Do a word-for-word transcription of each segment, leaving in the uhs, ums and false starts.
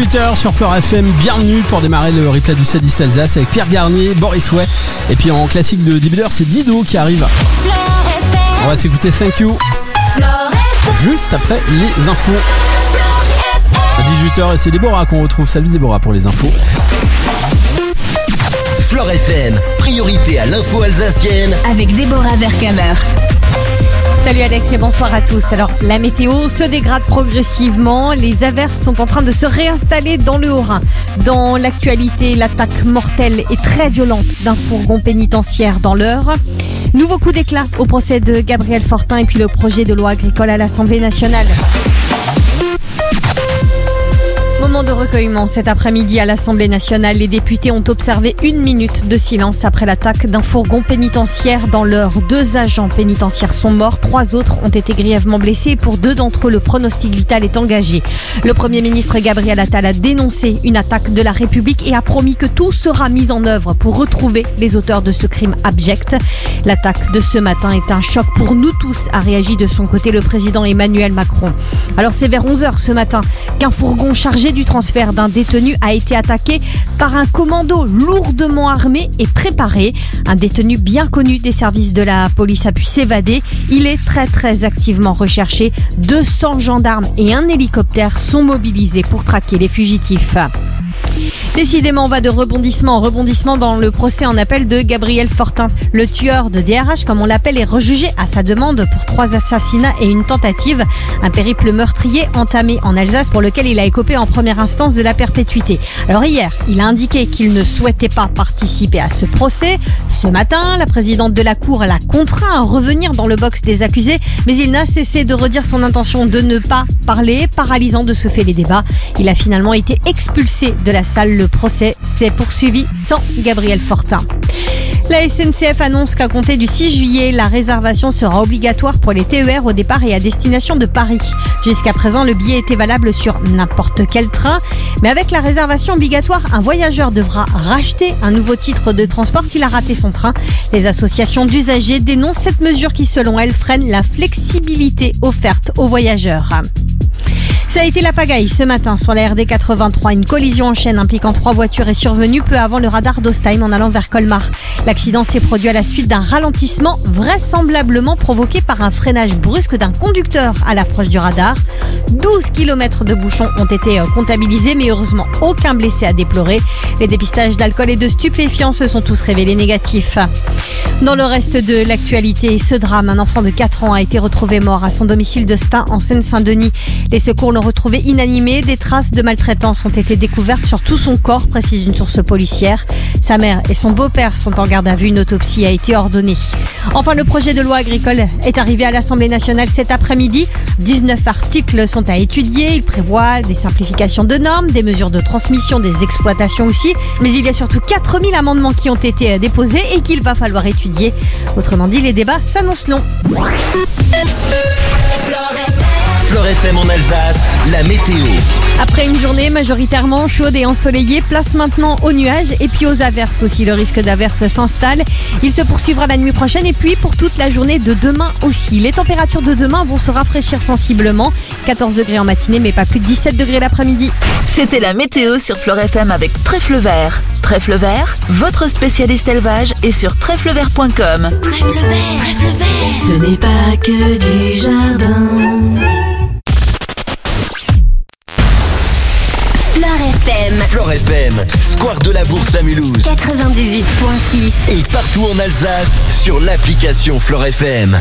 dix-huit heures sur Fleur F M, bienvenue pour démarrer le replay du sept dix Alsace avec Pierre Garnier, Boris Way. Et puis en classique de début d'heure, c'est Dido qui arrive. On va s'écouter Thank You juste après les infos. À dix-huit heures, et c'est Déborah qu'on retrouve. Salut Déborah pour les infos. Fleur F M, priorité à l'info alsacienne avec Déborah Vercamer. Salut Alex et bonsoir à tous. Alors la météo se dégrade progressivement, les averses sont en train de se réinstaller dans le Haut-Rhin. Dans l'actualité, l'attaque mortelle et très violente d'un fourgon pénitentiaire dans l'Eure. Nouveau coup d'éclat au procès de Gabriel Fortin et puis le projet de loi agricole à l'Assemblée nationale. Moment de recueillement cet après-midi à l'Assemblée nationale. Les députés ont observé une minute de silence après l'attaque d'un fourgon pénitentiaire dans l'Eure. Deux agents pénitentiaires sont morts, trois autres ont été grièvement blessés. Pour deux d'entre eux, le pronostic vital est engagé. Le Premier ministre Gabriel Attal a dénoncé une attaque de la République et a promis que tout sera mis en œuvre pour retrouver les auteurs de ce crime abject. L'attaque de ce matin est un choc pour nous tous, a réagi de son côté le président Emmanuel Macron. Alors c'est vers onze heures ce matin qu'un fourgon chargé du transfert d'un détenu a été attaqué par un commando lourdement armé et préparé. Un détenu bien connu des services de la police a pu s'évader. Il est très très activement recherché. deux cents gendarmes et un hélicoptère sont mobilisés pour traquer les fugitifs. Décidément, on va de rebondissement en rebondissement dans le procès en appel de Gabriel Fortin. Le tueur de D R H, comme on l'appelle, est rejugé à sa demande pour trois assassinats et une tentative. Un périple meurtrier entamé en Alsace pour lequel il a écopé en première instance de la perpétuité. Alors hier, il a indiqué qu'il ne souhaitait pas participer à ce procès. Ce matin, la présidente de la Cour l'a contraint à revenir dans le box des accusés, mais il n'a cessé de redire son intention de ne pas parler, paralysant de ce fait les débats. Il a finalement été expulsé de la salle. Le procès s'est poursuivi sans Gabriel Fortin. La S N C F annonce qu'à compter du six juillet, la réservation sera obligatoire pour les T E R au départ et à destination de Paris. Jusqu'à présent, le billet était valable sur n'importe quel train. Mais avec la réservation obligatoire, un voyageur devra racheter un nouveau titre de transport s'il a raté son train. Les associations d'usagers dénoncent cette mesure qui, selon elles, freine la flexibilité offerte aux voyageurs. Ça a été la pagaille ce matin sur la R D quatre-vingt-trois. Une collision en chaîne impliquant trois voitures est survenue peu avant le radar d'Ostheim en allant vers Colmar. L'accident s'est produit à la suite d'un ralentissement vraisemblablement provoqué par un freinage brusque d'un conducteur à l'approche du radar. douze kilomètres de bouchons ont été comptabilisés, mais heureusement aucun blessé à déplorer. Les dépistages d'alcool et de stupéfiants se sont tous révélés négatifs. Dans le reste de l'actualité, ce drame, un enfant de quatre ans a été retrouvé mort à son domicile de Stein en Seine-Saint-Denis. Les secours l'ont retrouvé inanimé. Des traces de maltraitance ont été découvertes sur tout son corps, précise une source policière. Sa mère et son beau-père sont en garde à vue. Une autopsie a été ordonnée. Enfin, le projet de loi agricole est arrivé à l'Assemblée nationale cet après-midi. dix-neuf articles sont à étudier. Il prévoit des simplifications de normes, des mesures de transmission, des exploitations aussi. Mais il y a surtout quatre mille amendements qui ont été déposés et qu'il va falloir étudier. Autrement dit, les débats s'annoncent longs. Fleur F M en Alsace, la météo. Après une journée majoritairement chaude et ensoleillée, place maintenant aux nuages et puis aux averses aussi. Le risque d'averses s'installe. Il se poursuivra la nuit prochaine et puis pour toute la journée de demain aussi. Les températures de demain vont se rafraîchir sensiblement. quatorze degrés en matinée, mais pas plus de dix-sept degrés l'après-midi. C'était la météo sur Fleur F M avec Trèfle Vert. Trèfle Vert, votre spécialiste élevage est sur trèfle vert point com. Trèfle Vert, Trèfle Vert, ce n'est pas que du jardin. Fleur F M. Fleur F M, Square de la Bourse à Mulhouse. quatre-vingt-dix-huit virgule six. Et partout en Alsace, sur l'application Fleur F M.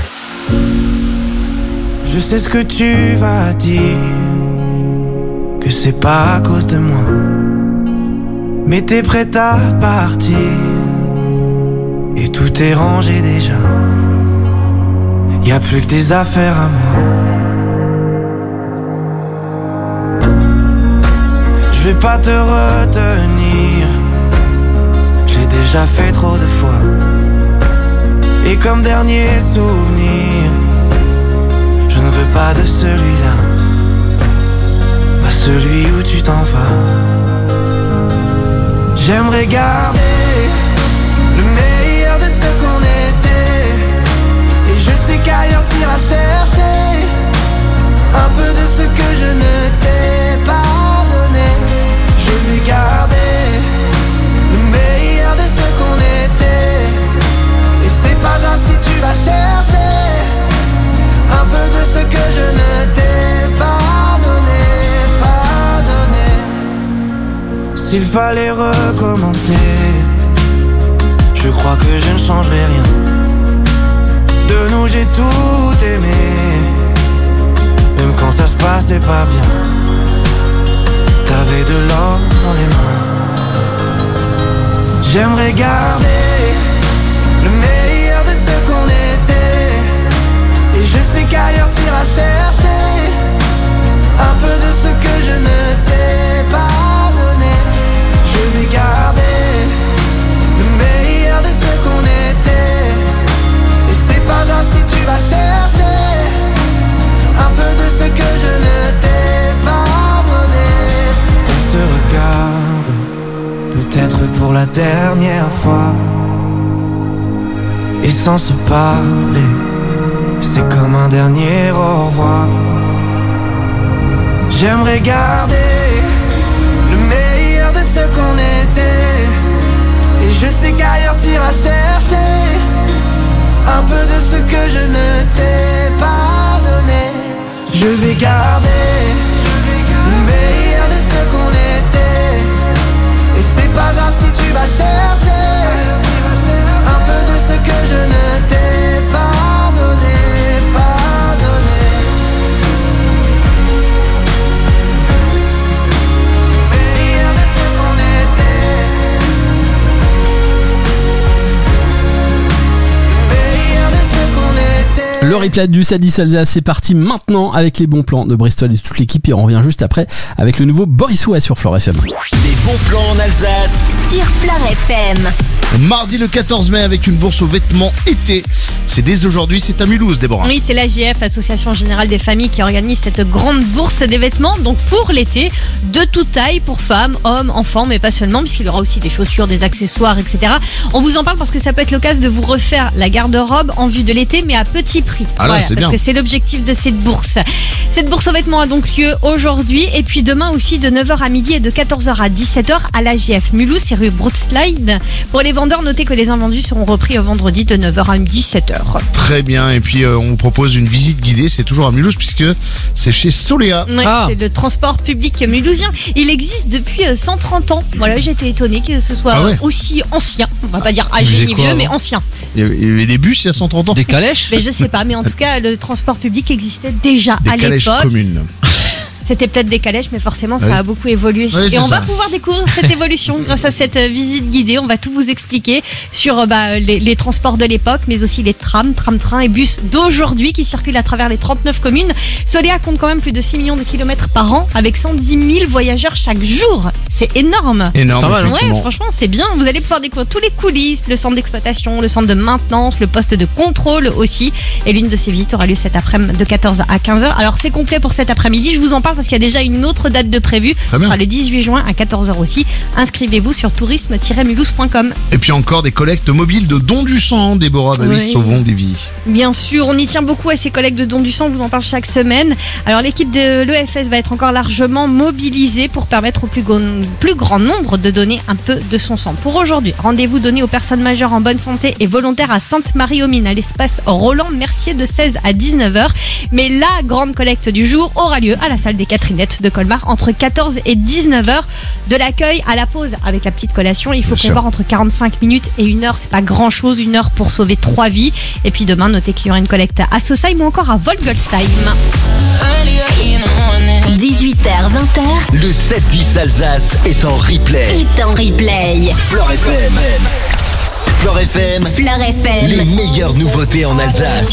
Je sais ce que tu vas dire, que c'est pas à cause de moi. Mais t'es prête à partir, et tout est rangé déjà. Y'a plus que des affaires à moi. Je vais pas te retenir, j'ai déjà fait trop de fois. Et comme dernier souvenir, je ne veux pas de celui-là, pas celui où tu t'en vas. J'aimerais garder le meilleur de ce qu'on était, et je sais qu'ailleurs t'iras chercher un peu de ce que je ne t'ai pas donné. s'il fallait recommencer, je crois que je ne changerai rien. De nous j'ai tout aimé, même quand ça se passait pas bien. T'avais de l'or dans les mains. J'aimerais garder le meilleur de ce qu'on était, et je sais qu'ailleurs t'iras chercher un peu de ce que je ne t'ai pas donné. Je vais garder le meilleur de ce qu'on était, et c'est pas grave si tu vas chercher un peu de ce que je ne t'ai pas donné. On se regarde, peut-être pour la dernière fois, et sans se parler, c'est comme un dernier au revoir. J'aimerais garder le meilleur de ce qu'on était, et je sais qu'ailleurs t'iras chercher un peu de ce que je ne t'ai pas donné. Je vais garder le meilleur de ce qu'on était, et c'est pas grave si tu vas chercher un peu de ce que je ne t'ai pas donné, pas donné. Meilleur de ce qu'on était, meilleur de ce qu'on était. Le replay du Sadis Alsace, c'est parti maintenant avec les bons plans de Bristol et de toute l'équipe, et on revient juste après avec le nouveau Boris Way sur Flore F M. Les bons plans en Alsace Sur Flore F M. Mardi le quatorze mai avec une bourse aux vêtements été. C'est dès aujourd'hui, c'est à Mulhouse, Déborah. Oui, c'est l'A G F, Association Générale des Familles, qui organise cette grande bourse des vêtements, donc pour l'été, de toute taille, pour femmes, hommes, enfants, mais pas seulement, puisqu'il y aura aussi des chaussures, des accessoires, et cetera. On vous en parle parce que ça peut être l'occasion de vous refaire la garde-robe en vue de l'été, mais à petit prix. Ah là, c'est parce bien. que c'est l'objectif de cette bourse. Cette bourse aux vêtements a donc lieu aujourd'hui, et puis demain aussi de neuf heures à midi et de quatorze heures à dix-sept heures à l'A G F Mulhouse, c'est rue Broadslide. Pour les vendeurs, notez que les invendus seront repris au vendredi de neuf heures à dix-sept heures. Très bien, et puis euh, on vous propose une visite guidée, c'est toujours à Mulhouse puisque c'est chez Solea. Ouais, Ah. c'est le transport public mulhousien. Il existe depuis euh, cent trente ans. Voilà, j'ai été étonnée que ce soit Ah ouais. aussi ancien. On va pas dire Vous âgé faisiez ni quoi vieux, avant mais ancien. Il y avait- il y avait des bus il y a cent trente ans. Des calèches? Mais je sais pas, mais en tout cas, le transport public existait déjà Des à calèches l'époque. communes. C'était peut-être des calèches, mais forcément, ça Ouais. a beaucoup évolué. Ouais, et c'est on va ça. pouvoir découvrir cette évolution grâce à cette euh, visite guidée. On va tout vous expliquer sur euh, bah, les, les transports de l'époque, mais aussi les trams, tram-trains et bus d'aujourd'hui qui circulent à travers les trente-neuf communes. Solea compte quand même plus de six millions de kilomètres par an, avec cent dix mille voyageurs chaque jour. C'est énorme. Énorme, C'est pas mal, hein. effectivement. Ouais, franchement, c'est bien. Vous allez pouvoir découvrir tous les coulisses, le centre d'exploitation, le centre de maintenance, le poste de contrôle aussi. Et l'une de ces visites aura lieu cet après-midi de quatorze à quinze heures. Alors, c'est complet pour cet après-midi. Je vous en parle parce qu'il y a déjà une autre date de prévue. Ce bien. sera le dix-huit juin à quatorze heures aussi. Inscrivez-vous sur tourisme tiret mulhouse point com. Et puis encore des collectes mobiles de dons du sang, Déborah, bah oui, Oui. sauvons des vies. Bien sûr, on y tient beaucoup à ces collègues de dons du sang, on vous en parle chaque semaine. Alors l'équipe de l'E F S va être encore largement mobilisée pour permettre au plus, go- plus grand nombre de donner un peu de son sang. Pour aujourd'hui, rendez-vous donné aux personnes majeures en bonne santé et volontaires à Sainte-Marie-aux-Mines, à l'espace Roland Mercier de seize à dix-neuf heures. Mais la grande collecte du jour aura lieu à la salle des Catherinettes de Colmar entre quatorze et dix-neuf heures. De l'accueil à la pause avec la petite collation, il faut Bien prévoir entre quarante-cinq minutes et une heure. C'est pas grand chose, une heure pour sauver trois vies. Et puis demain, notez qu'il y aura une collecte à Sosheim ou encore à Volgelsheim. dix-huit heures vingt heures Le sept dix Alsace est en replay. est en replay. Flore F M. Flore F M, Flore F les M. meilleures nouveautés en Alsace.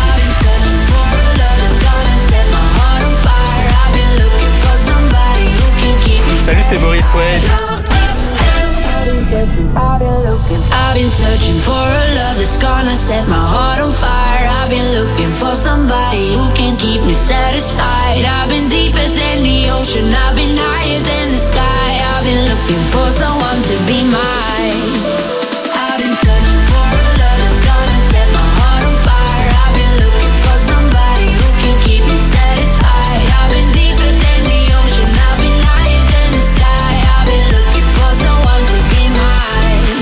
Salut, c'est Boris Way. I've been searching for a love that's gonna set my heart on fire. I've been looking for somebody who can keep me satisfied. I've been deeper than the ocean, I've been higher than the sky. I've been looking for someone to be mine. I've been searching for a love that's gonna set my heart on fire. I've been looking for somebody who can keep me satisfied. I've been deeper than the ocean, I've been higher than the sky. I've been looking for someone to be mine.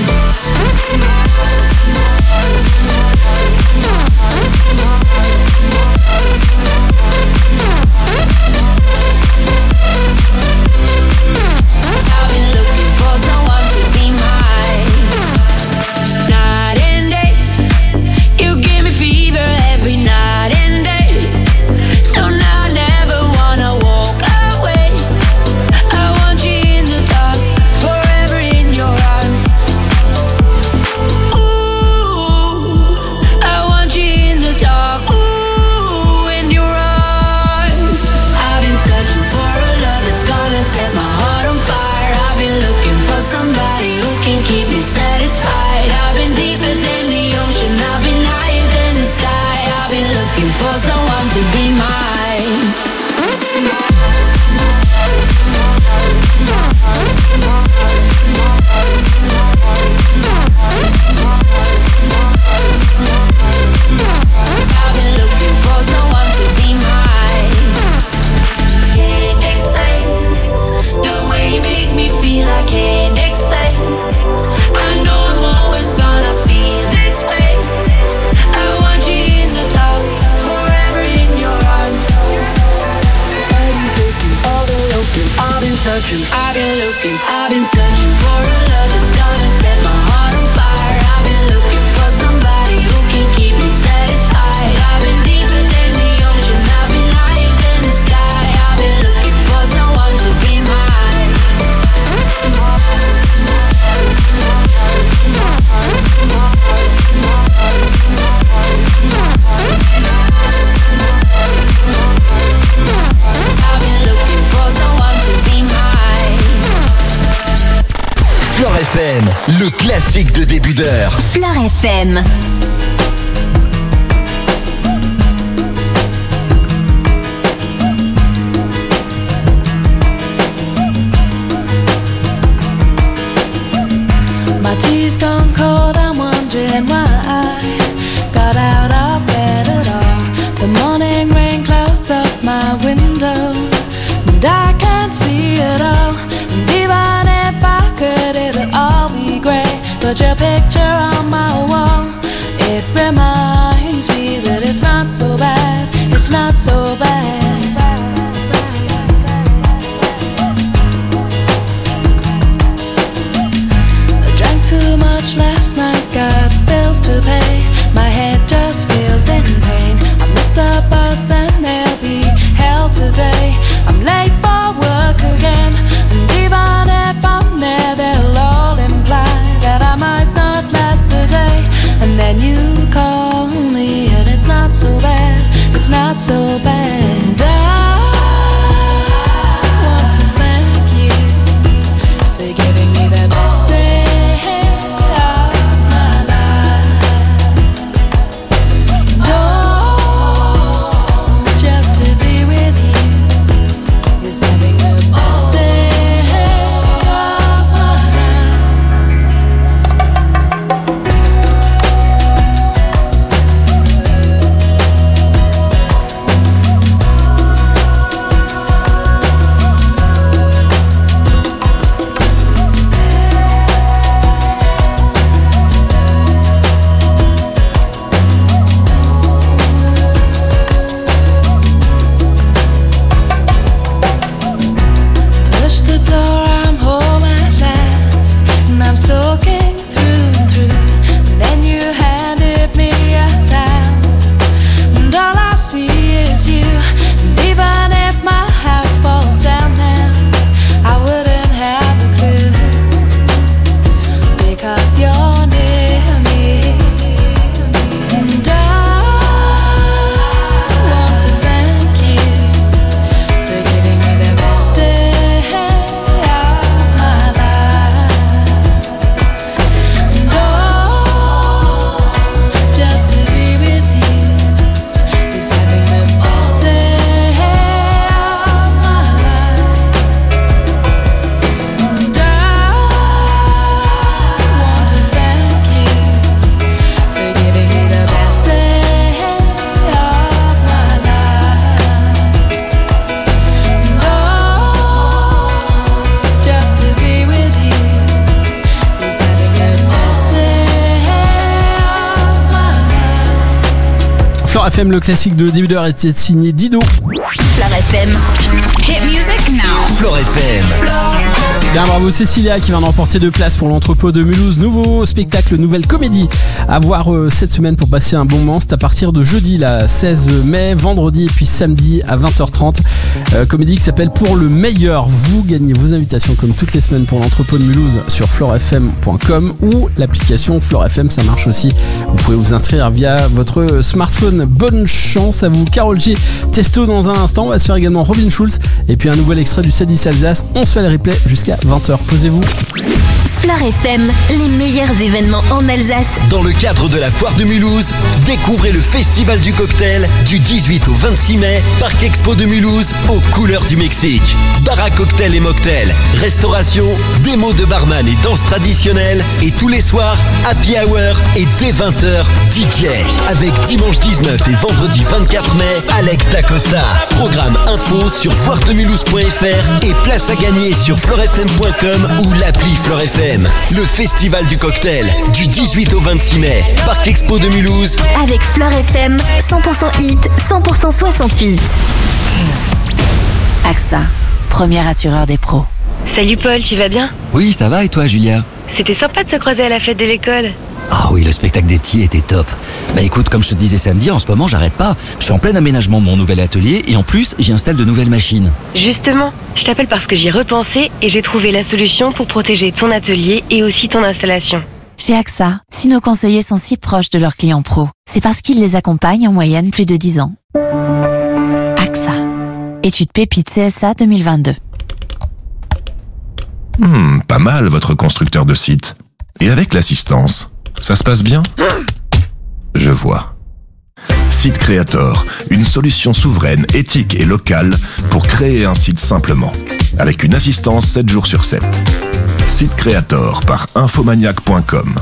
searching, I've been looking, I've been searching for a love that's gonna set my heart on fire. I've been looking for somebody who can keep me satisfied. I've been deeper than the ocean, I've been higher than the sky. I've been looking for someone to be mine. I've been looking for someone to be mine. Flore F M, le classique de début d'heure. Flore F M. My tea's gone cold, I'm wondering why I got out of bed at all. The morning rain clouds up my window, and I can't see it all. And even if I could, it'll all be great. But your picture on my wall, it reminds me that it's not so bad, it's not so bad. Too much last night, got bills to pay. My head just feels in pain. I missed the bus and there'll be hell today. I'm late for work again, and even if I'm there, they'll all imply that I might not last the day. And then you call me, and it's not so bad, it's not so bad. And I want to thank you for giving me the best day. Flore F M, le classique de début d'heure était signé Dido. Flore F M. Hit music now. Flore F M. Bien, bravo Cécilia qui vient d'emporter deux places pour l'entrepôt de Mulhouse. Nouveau spectacle, nouvelle comédie à voir euh, cette semaine pour passer un bon moment. C'est à partir de jeudi, là, seize mai, vendredi et puis samedi à vingt heures trente. Euh, comédie qui s'appelle Pour le meilleur. Vous gagnez vos invitations comme toutes les semaines pour l'entrepôt de Mulhouse sur flore f m point com ou l'application Flore F M, ça marche aussi. Vous pouvez vous inscrire via votre smartphone. Bonne chance à vous. Karol G, Testo dans un instant. On va se faire également Robin Schulz et puis un nouvel extrait du sept dix Alsace. On se fait le replay jusqu'à vingt heures. Posez-vous. Flore F M, les meilleurs événements en Alsace. Dans le cadre de la foire de Mulhouse, découvrez le Festival du cocktail du dix-huit au vingt-six mai, Parc Expo de Mulhouse, aux couleurs du Mexique. Bar à cocktail et mocktail, restauration, démo de barman et danse traditionnelle, et tous les soirs, happy hour et dès vingt heures, D J. Avec dimanche dix-neuf et vendredi vingt-quatre mai, Alex Dacosta. Programme info sur foire de mulhouse point f r et place à gagner sur flore f m point com ou l'appli Flore F M. Le Festival du cocktail du dix-huit au vingt-six mai, Parc Expo de Mulhouse. Avec Flore F M, cent pour cent hit, cent pour cent soixante-huit. A X A, premier assureur des pros. Salut Paul, tu vas bien? Oui, ça va et toi Julia? C'était sympa de se croiser à la fête de l'école. Ah oui, le spectacle des petits était top. Bah écoute, comme je te disais samedi, en ce moment j'arrête pas. Je suis en plein aménagement de mon nouvel atelier et en plus j'y installe de nouvelles machines. Justement, je t'appelle parce que j'y ai repensé et j'ai trouvé la solution pour protéger ton atelier et aussi ton installation. Chez A X A, si nos conseillers sont si proches de leurs clients pros, c'est parce qu'ils les accompagnent en moyenne plus de dix ans. A X A. Étude Pépite C S A deux mille vingt-deux. Hmm, pas mal votre constructeur de site. Et avec l'assistance, ça se passe bien? Je vois. Site Creator, une solution souveraine, éthique et locale pour créer un site simplement. Avec une assistance sept jours sur sept. Site Creator par infomaniac point com.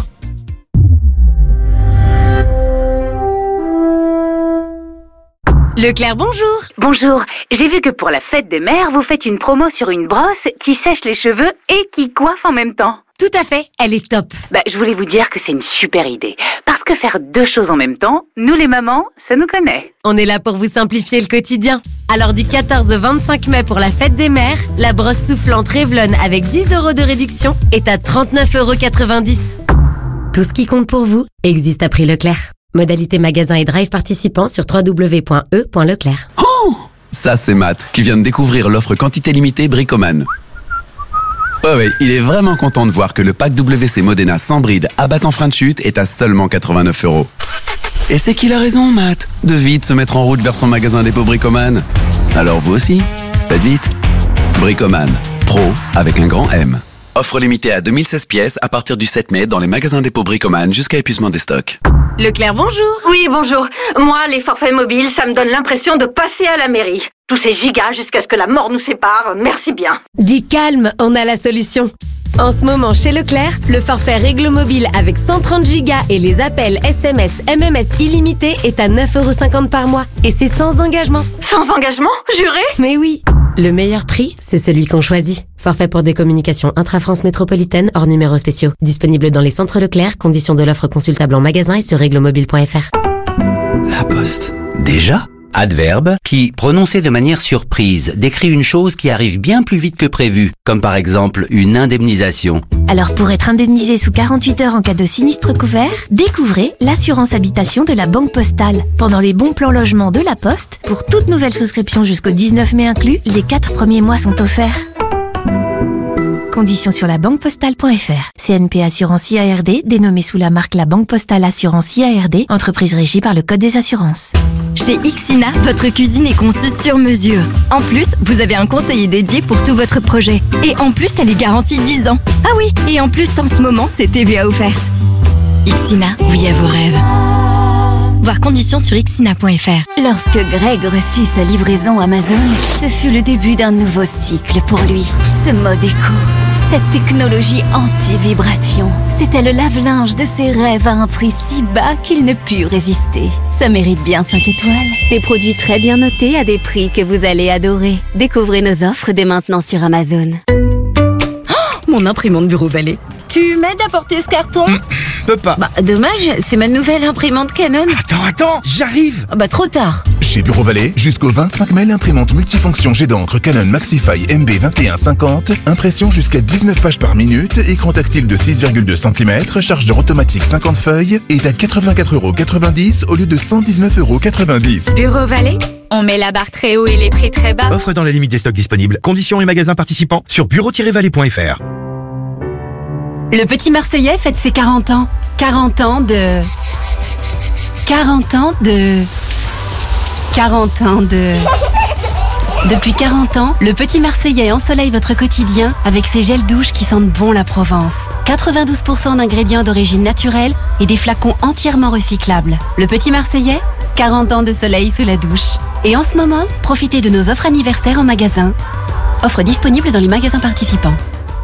Leclerc, bonjour. Bonjour. J'ai vu que pour la fête des mères, vous faites une promo sur une brosse qui sèche les cheveux et qui coiffe en même temps. Tout à fait, elle est top. Bah, je voulais vous dire que c'est une super idée. Parce que faire deux choses en même temps, nous les mamans, ça nous connaît. On est là pour vous simplifier le quotidien. Alors du quatorze au vingt-cinq mai pour la fête des mères, la brosse soufflante Revlon avec dix euros de réduction est à trente-neuf euros quatre-vingt-dix. Tout ce qui compte pour vous existe à prix Leclerc. Modalité magasin et drive participant sur w w w point e point leclerc. Oh, ça c'est Matt, qui vient de découvrir l'offre quantité limitée Bricoman. Ouais, ouais, il est vraiment content de voir que le pack W C Modena sans bride à battant frein de chute est à seulement quatre-vingt-neuf euros. Et c'est qu'il a raison, Matt, de vite se mettre en route vers son magasin dépôt Bricoman. Alors vous aussi, faites vite. Bricoman, pro avec un grand M. Offre limitée à deux mille seize pièces à partir du sept mai dans les magasins dépôt Bricoman jusqu'à épuisement des stocks. Leclerc, bonjour. Oui, bonjour. Moi, les forfaits mobiles, ça me donne l'impression de passer à la mairie. Tous ces gigas jusqu'à ce que la mort nous sépare, merci bien. Dis calme, on a la solution. En ce moment, chez Leclerc, le forfait Réglo Mobile avec cent trente gigas et les appels S M S, M M S illimités est à neuf euros cinquante par mois. Et c'est sans engagement. Sans engagement? Juré? Mais oui. Le meilleur prix, c'est celui qu'on choisit. Forfait pour des communications intra-France métropolitaine hors numéros spéciaux. Disponible dans les centres Leclerc, conditions de l'offre consultable en magasin et sur réglomobile point f r. La Poste. Déjà? Adverbe qui, prononcé de manière surprise, décrit une chose qui arrive bien plus vite que prévu, comme par exemple une indemnisation. Alors pour être indemnisé sous quarante-huit heures en cas de sinistre couvert, découvrez l'assurance habitation de la Banque Postale. Pendant les bons plans logement de la Poste, pour toute nouvelle souscription jusqu'au dix-neuf mai inclus, les quatre premiers mois sont offerts. Conditions sur la banque postale point f r. C N P Assurance I A R D, dénommée sous la marque La Banque Postale Assurance I A R D, entreprise régie par le Code des assurances. Chez Ixina, votre cuisine est conçue sur mesure. En plus, vous avez un conseiller dédié pour tout votre projet. Et en plus, elle est garantie dix ans. Ah oui, et en plus, en ce moment, c'est T V A offerte. Ixina, oui à vos rêves. Voir conditions sur ixina point f r. Lorsque Greg reçut sa livraison Amazon, ce fut le début d'un nouveau cycle pour lui. Ce mode éco, cette technologie anti-vibration, c'était le lave-linge de ses rêves à un prix si bas qu'il ne put résister. Ça mérite bien cinq étoiles. Des produits très bien notés à des prix que vous allez adorer. Découvrez nos offres dès maintenant sur Amazon. Oh, mon imprimante Bureau Vallée. Tu m'aides à porter ce carton? mmh, Peux pas. Bah dommage, c'est ma nouvelle imprimante Canon. Attends, attends, j'arrive. Bah trop tard. Chez Bureau Vallée, jusqu'au vingt-cinq mai, l'imprimante multifonction jet d'encre Canon Maxify M B vingt et un cinquante, impression jusqu'à dix-neuf pages par minute, écran tactile de six virgule deux centimètres, chargeur automatique cinquante feuilles, est à quatre-vingt-quatre euros quatre-vingt-dix au lieu de cent dix-neuf euros quatre-vingt-dix. Bureau Vallée, on met la barre très haut et les prix très bas. Offre dans la limite des stocks disponibles. Conditions et magasins participants sur bureau tiret vallée point f r. Le petit Marseillais fête ses quarante ans. quarante ans de... quarante ans de... quarante ans de... Depuis quarante ans, le petit Marseillais ensoleille votre quotidien avec ses gels douches qui sentent bon la Provence. quatre-vingt-douze pour cent d'ingrédients d'origine naturelle et des flacons entièrement recyclables. Le petit Marseillais, quarante ans de soleil sous la douche. Et en ce moment, profitez de nos offres anniversaires en magasin. Offre disponible dans les magasins participants.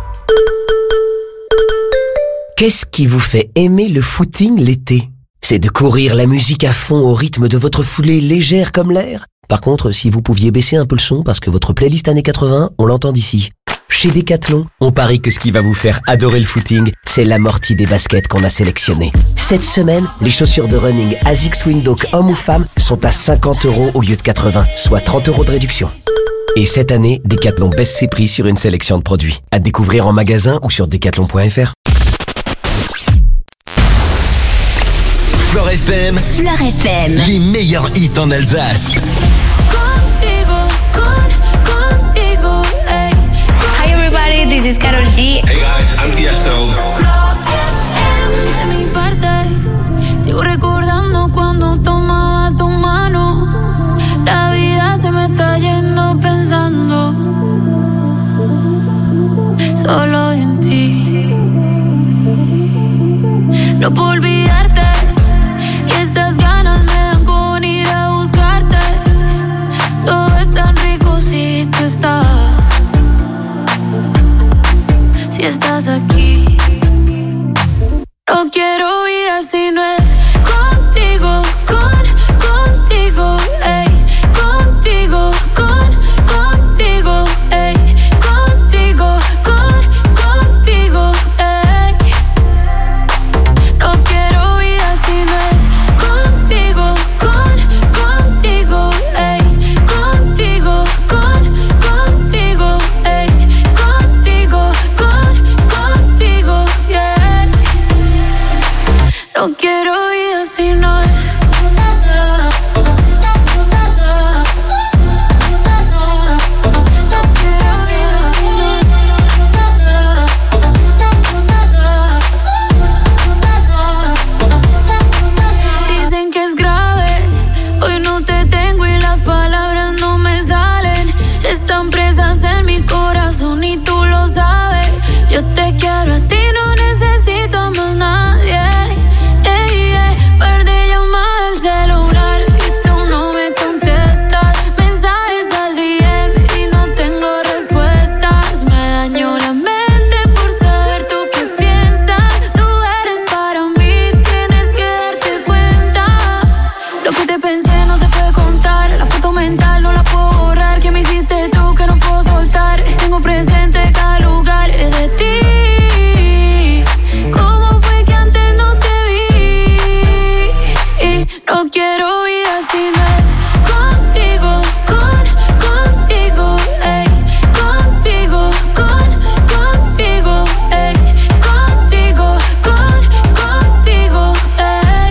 Qu'est-ce qui vous fait aimer le footing l'été? C'est de courir la musique à fond au rythme de votre foulée légère comme l'air? Par contre, si vous pouviez baisser un peu le son parce que votre playlist années quatre-vingts, on l'entend d'ici. Chez Decathlon, on parie que ce qui va vous faire adorer le footing, c'est l'amorti des baskets qu'on a sélectionnées. Cette semaine, les chaussures de running Asics Windhoek hommes ou femmes sont à cinquante euros au lieu de quatre-vingts, soit trente euros de réduction. Et cette année, Decathlon baisse ses prix sur une sélection de produits. À découvrir en magasin ou sur decathlon point f r. Flore F M. Flore F M. Les meilleurs hits en Alsace. Hi everybody, this is Karol G. Hey guys, I'm Tiesto. De mi parte, sigo recordando cuando tomaba tu mano. La vida se me está yendo pensando solo en ti. No puedo olvidarte y estas ganas me dan con ir a buscarte. Todo es tan rico si tú estás, si estás aquí. No quiero vida si no es contigo, con, contigo, ey, contigo, con, contigo, ey, contigo, con, contigo, ey. No quiero vida si no es contigo, con, contigo, ey, contigo, con, contigo, ey, contigo, con, contigo, yeah. No quiero vida si no es. Dicen que es grave, hoy no te tengo y las palabras no me salen. Están presas en mi corazón y tú lo sabes. Yo te quiero a ti, no necesito a más nadie. Ey, ey, par de llamadas al celular y tú no me contestas. Mensajes al D M y no tengo respuestas. Me dañó la mente por saber tú qué piensas. Tú eres para mí, tienes que darte cuenta. Lo que te pensé no se puede contar. La foto mental no la puedo borrar. ¿Qué me hiciste tú que no puedo soltar? Tengo presente cada lugar de ti. ¿Cómo fue que antes no te vi? Y no quiero vida si no es contigo, con, contigo, ey, contigo, con, contigo, ey, contigo, con, contigo, ey.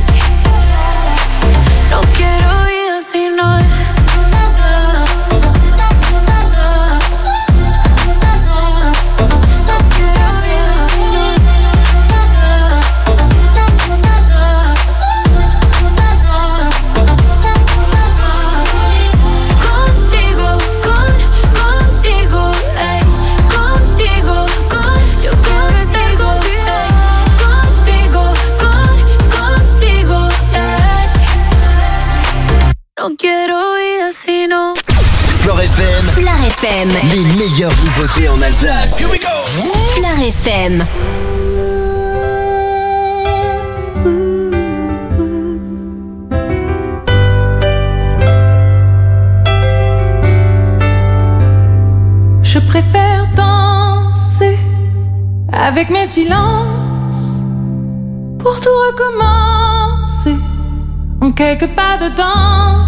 No quiero vida si no es. Contigo, con, contigo, ey, contigo, con, yo quiero estar contigo, contigo, con, contigo, ey. No quiero vida si no. Flore F M. Flore F M. Les meilleures nouveautés en Alsace. Here we go. Flore F M. Je préfère danser avec mes silences pour tout recommencer en quelques pas dedans.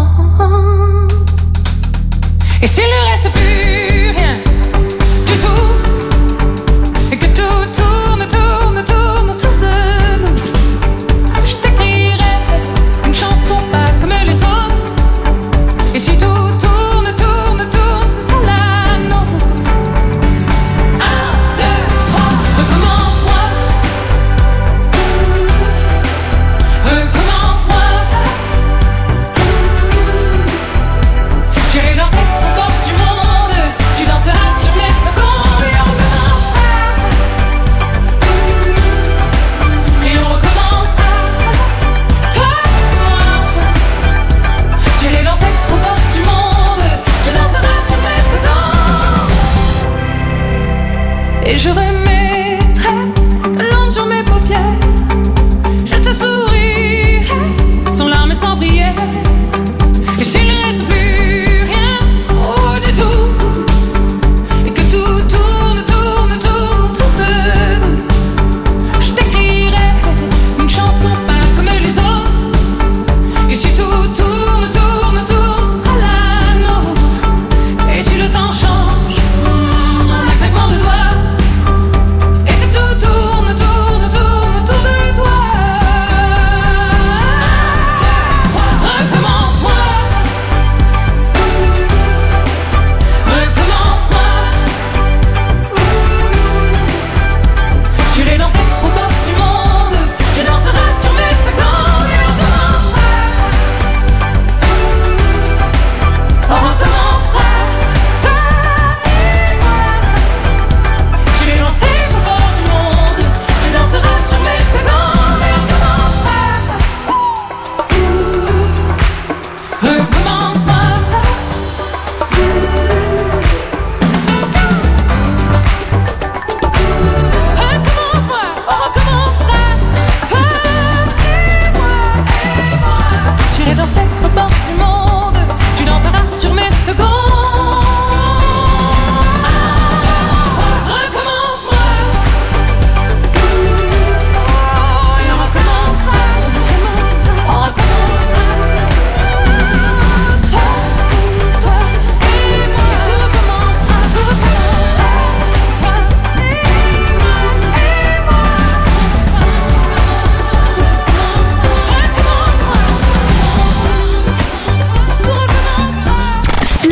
Et s'il ne reste plus rien du tout et que tout tourne, tourne, tourne autour de nous, je t'écrirai une chanson pas comme les autres. Et si tout tourne, tourne, tourne, ce sera la nôtre. Un, deux, trois, recommence-moi. Recommence-moi. J'irai danser aux portes du monde. Tu danseras sur mes secondes. Et on recommencera. Et on recommencera. Toi et moi. J'irai danser aux portes du monde.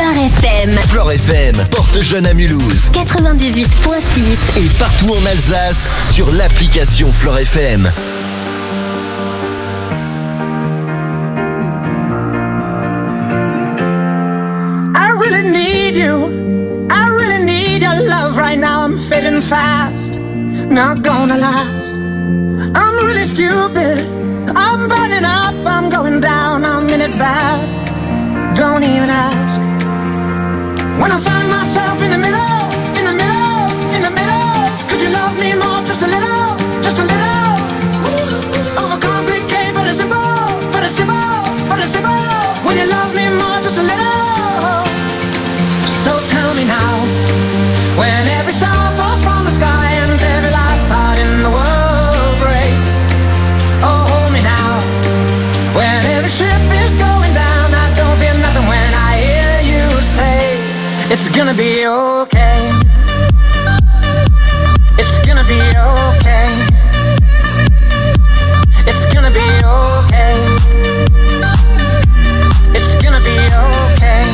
Flore F M. Flore F M, porte jeune à Mulhouse. quatre-vingt-dix-huit virgule six. Et partout en Alsace sur l'application Flore F M. I really need you. I really need your love right now. I'm fading fast. Not gonna last. I'm really stupid. I'm burning up. I'm going down. I'm in it bad. Don't even ask. When I find myself in the middle, in the middle, in the middle, could you love me more, just a little, just a little? Overcomplicate, but it's simple, but it's simple, but it's simple. When you love me more, just a little. So tell me now, when every star falls from the sky and every last heart in the world breaks. Oh, hold me now, when every ship is going down, I don't feel nothing when I hear you say it's gonna be okay. It's gonna be okay. It's gonna be okay. It's gonna be okay.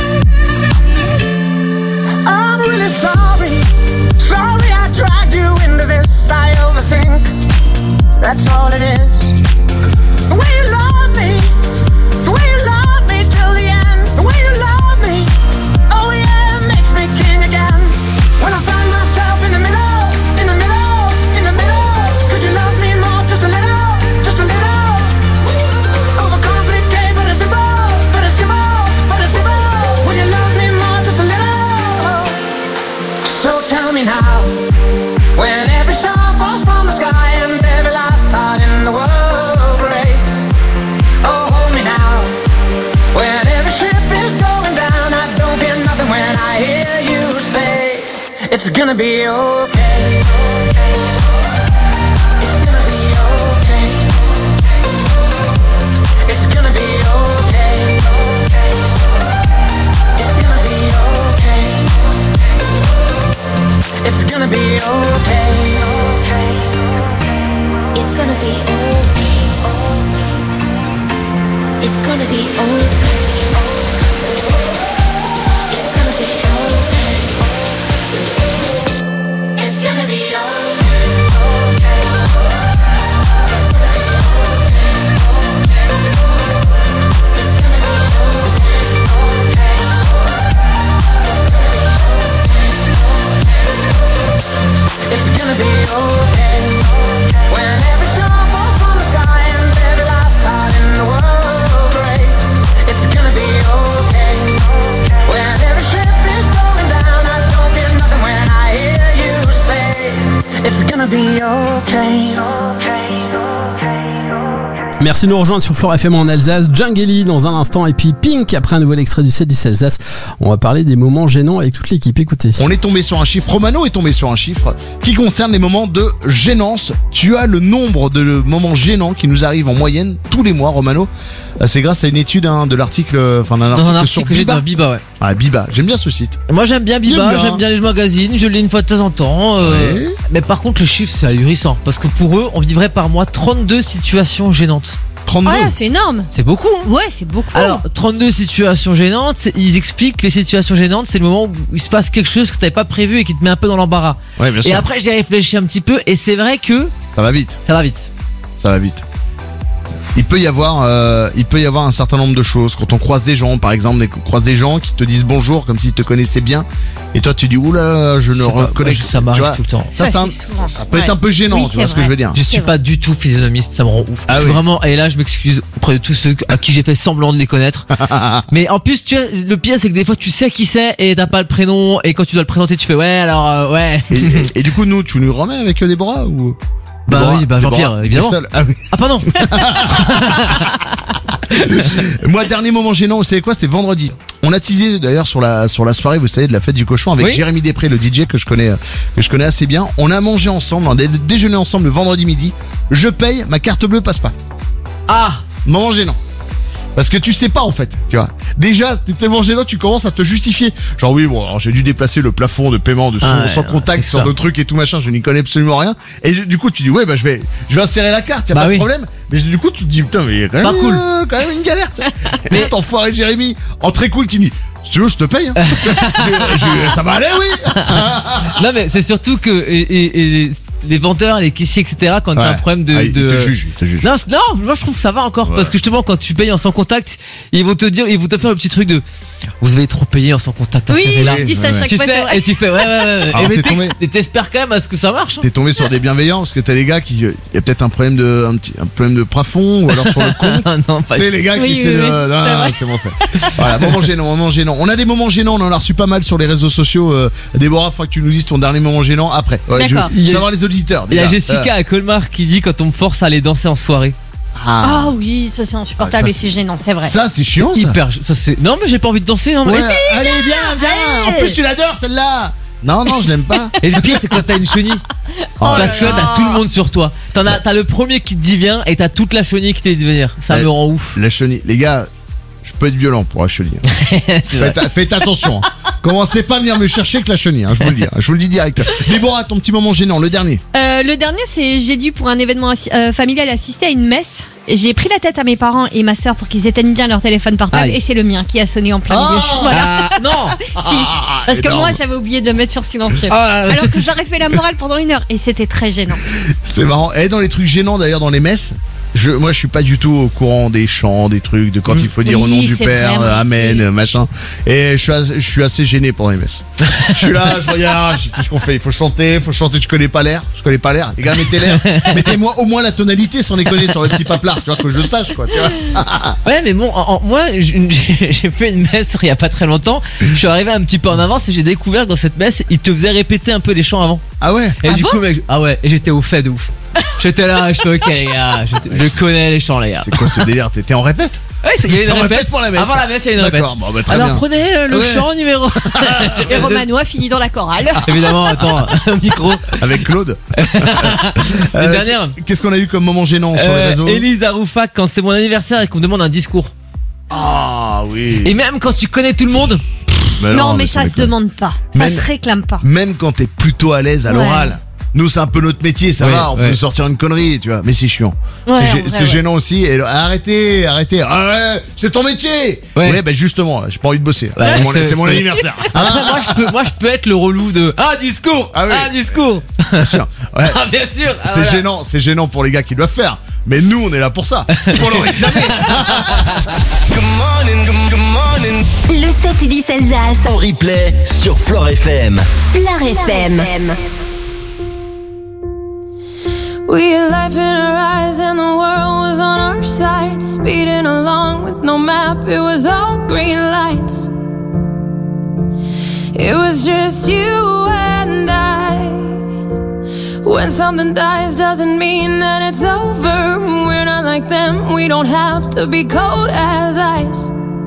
I'm really sorry. Sorry I dragged you into this. I overthink. That's all it is. The way you love me. The way you love me till the end. The way you love me. Oh yeah, makes me king again. When I find myself in the middle, in the middle, in the middle, could you love me more, just a little, just a little? Overcomplicate, but it's simple, but it's simple, but it's simple. Would you love me more, just a little? So tell me now, when every star falls from the sky and every last heart in the world breaks. Oh, hold me now, when every ship is going down, I don't feel nothing when I hear you say it's gonna be okay. It's gonna be okay. It's gonna be okay. It's gonna be okay. It's gonna be okay. It's gonna be okay. It's gonna be okay. It's gonna be okay. It's gonna be okay. It's gonna be okay. When every star falls from the sky and every last heart in the world breaks. It's gonna be okay. When every ship is going down, I don't feel nothing when I hear you say it's gonna be okay. Merci de nous rejoindre sur Flore F M en Alsace. Djangeli dans un instant et puis Pink après un nouvel extrait du sept dix Alsace. On va parler des moments gênants avec toute l'équipe. Écoutez. On est tombé sur un chiffre, Romano est tombé sur un chiffre qui concerne les moments de gênance. Tu as le nombre de moments gênants qui nous arrivent en moyenne tous les mois, Romano. C'est grâce à une étude hein, de l'article, enfin d'un article, un article sur que j'ai Biba. dans Biba, ouais. Ah, Biba, j'aime bien ce site. Moi j'aime bien Biba, J'aime bien. j'aime bien les magazines, je lis une fois de temps en temps. euh, Ouais. Mais par contre le chiffre c'est ahurissant parce que pour eux on vivrait par mois trente-deux situations gênantes. trente-deux Ah, c'est énorme. C'est beaucoup. Hein. Ouais, c'est beaucoup. Alors trente-deux situations gênantes, c'est- ils expliquent que les situations gênantes c'est le moment où il se passe quelque chose que t'avais pas prévu et qui te met un peu dans l'embarras. Ouais, bien Et sûr. après j'ai réfléchi un petit peu et c'est vrai que Ça va vite. ça va vite. Ça va vite. Il peut y avoir, euh, il peut y avoir un certain nombre de choses. Quand on croise des gens, par exemple, on croise des gens qui te disent bonjour comme s'ils te connaissaient bien, et toi tu dis oula, je ne Je sais pas, reconnais. moi, je- ça m'arrive tu vois, tout le temps. Ça, Ça, ça, c'est ça, souvent. ça peut être Ouais. un peu gênant, Oui, tu c'est vois ce que vrai. je veux dire. Je suis pas du tout physionomiste, ça me rend ouf. Ah Je suis oui. vraiment, et là je m'excuse auprès de tous ceux à qui j'ai fait semblant de les connaître. Mais en plus, tu vois, le pire c'est que des fois tu sais qui c'est et t'as pas le prénom et quand tu dois le présenter tu fais ouais alors euh, ouais. Et, et- et du coup, nous, tu nous remets avec euh, Déborah ou Bah Déborah- oui, bah Jean-Pierre, Déborah évidemment. Bristol. Ah oui. Ah pardon. Moi, dernier moment gênant, vous savez quoi? C'était vendredi. On a teasé d'ailleurs sur la sur la soirée, vous savez, de la fête du cochon avec Oui. Jérémy Després, le D J que je connais euh, que je connais assez bien. On a mangé ensemble, on a dé- déjeuné ensemble le vendredi midi. Je paye, ma carte bleue passe pas. Ah, moment gênant. Parce que tu sais pas en fait, tu vois. Déjà, t'es tellement gênant, tu commences à te justifier. Genre oui, bon, alors j'ai dû déplacer le plafond de paiement de son, Ah ouais, sans contact c'est sur ça. d'autres trucs et tout machin, je n'y connais absolument rien. Et du coup, tu dis ouais, bah je vais je vais insérer la carte, y a Bah pas oui. de problème. Mais du coup, tu te dis, putain, mais il y a quand même, Pas cool. euh, quand même une galère. Mais cet enfoiré de Jérémy, en très cool, qui me dit, si tu veux, je te paye. Hein. je, je, ça va aller, oui. Non, mais c'est surtout que et, et, et les, les vendeurs, les caissiers, et cetera, quand Ouais. t'as un problème de. Ah, ils de... te jugent, ils te jugent. Non, non, moi je trouve que ça va encore. Ouais. Parce que justement, quand tu payes en sans contact, ils vont te dire, ils vont te faire le petit truc de. Vous avez trop payé en sans contact à Oui, ce là ils disent ça à chaque tu fois, sais, c'est vrai. et tu fais ouais ouais ouais. Alors, et mais t'es t'ex- tombé- et t'espères quand même à ce que ça marche. hein. T'es tombé sur des bienveillants parce que t'as les gars qui, il y a peut-être un problème de, un petit, un problème de plafond ou alors sur le compte. Non, pas Tu sais, les gars qui Oui, essaient oui, de, oui, non, c'est non, vrai. c'est bon, c'est. Voilà, moment gênant, moment gênant. On a des moments gênants, on en a reçu pas mal sur les réseaux sociaux. Euh, Déborah, faudra que tu nous dises ton dernier moment gênant après. Ouais, je D'accord. veux savoir les auditeurs. Il y a déjà. Jessica à Colmar qui dit quand on me force à aller danser en soirée. Ah oui, ça c'est insupportable Ah, et ça, c'est gênant, c'est vrai. Ça, c'est chiant, ça. Hyper, ça c'est. Non mais j'ai pas envie de danser. Non, mais Ouais, si, allez, viens, viens. En plus, tu l'adores, celle-là. Non, non, je l'aime pas. Et le pire c'est quand t'as une chenille. Oh là Parce que là, t'as tout le monde sur toi. T'en as, t'as le premier qui te dit viens et t'as toute la chenille qui te dit venir. Ça Ouais. me rend ouf. La chenille. Les gars, je peux être violent pour la chenille. C'est vrai. Faites, faites attention. Hein. Commencez pas à venir me chercher avec la chenille. Hein, je vous le dis. hein, je vous le dis direct. Déborah, ton petit moment gênant, le dernier. Euh, le dernier, c'est j'ai dû pour un événement assi- euh, familial assister à une messe. J'ai pris la tête à mes parents et ma sœur pour qu'ils éteignent bien leur téléphone portable Aïe. et c'est le mien qui a sonné en plein milieu. Ah Voilà. Ah, non. Si, parce que énorme. moi j'avais oublié de le mettre sur silencieux. Ah, Alors je- que ça aurait fait la morale pendant une heure et c'était très gênant. C'est marrant. Et dans les trucs gênants d'ailleurs dans les messes, je, moi je suis pas du tout au courant des chants, des trucs, de quand il faut dire Oui, au nom du c'est Père, vraiment euh, Amen, cool. euh, machin. Et je suis, as- je suis assez gêné pendant les messes. Je suis là, je regarde, je dis, qu'est-ce qu'on fait? Il faut chanter, il faut chanter, tu connais pas l'air, je connais pas l'air. Les gars, mettez l'air. Mettez-moi au moins la tonalité sans déconner sur le petit paplard, tu vois, que je le sache quoi, tu vois. Ouais, mais bon, en- en- moi, j'ai j'ai fait une messe il y a pas très longtemps. Je suis arrivé un petit peu en avance et j'ai découvert que dans cette messe, ils te faisaient répéter un peu les chants avant. Ah ouais? Et Ah du bon coup, mec, ah ouais, et j'étais au fait de ouf. J'étais là, je fais ok les gars, j'étais- je connais les chants les gars. C'est quoi ce délire? T'étais en répète? Ouais, c'est- il y avait T'es une en répète. répète pour la messe. Avant la messe, il y a une répète. D'accord, bon, bah, très Alors bien. prenez euh, le Ouais. chant numéro. Et Romano a fini dans la chorale. Évidemment, attends, un micro. Avec Claude. Une dernière. Qu'est-ce qu'on a eu comme moment gênant sur les Euh, réseaux? Élise Aroufac, quand c'est mon anniversaire et qu'on me demande un discours. Ah oui. Et même quand tu connais tout le monde. Mais non, mais ça ça se m'étonne. demande pas. Ça Même- se réclame pas. Même quand t'es plutôt à l'aise à Ouais. l'oral. Nous, c'est un peu notre métier, ça Oui, va, on ouais. peut sortir une connerie, tu vois, mais c'est chiant. Ouais, c'est en gê- vrai, c'est ouais. gênant aussi. Et, arrêtez, arrêtez. Ah ouais, c'est ton métier. Ouais. Ouais, bah justement, j'ai pas envie de bosser. Ouais, c'est mon, c'est- c'est mon c'est- anniversaire. Après, moi, je peux, moi, je peux être le relou de ah discours, Ah oui. ah discours. Bien sûr. Ouais. Ah, bien sûr. C'est Ah, voilà. gênant, c'est gênant pour les gars qui doivent faire. Mais nous, on est là pour ça. Pour le réclamer. Le sept dix Alsace. En replay sur Flore F M. Flore F M. We had life in our eyes and the world was on our side. Speeding along with no map, it was all green lights. It was just you and I. When something dies doesn't mean that it's over. We're not like them, we don't have to be cold as ice.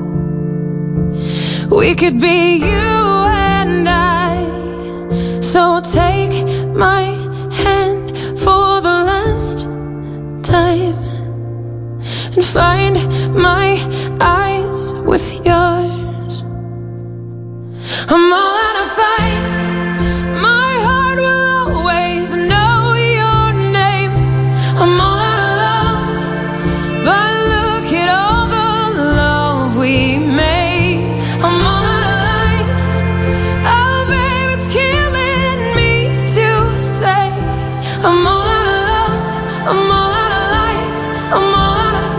We could be you and I. So take my hand for the last time and find my eyes with yours. I'm all out of fight. My heart will always know your name. I'm all out of love, but look at all the love we made. I'm all out of life. Oh, babe, it's killing me to say. I'm all out of love. I'm all out of life. I'm all out of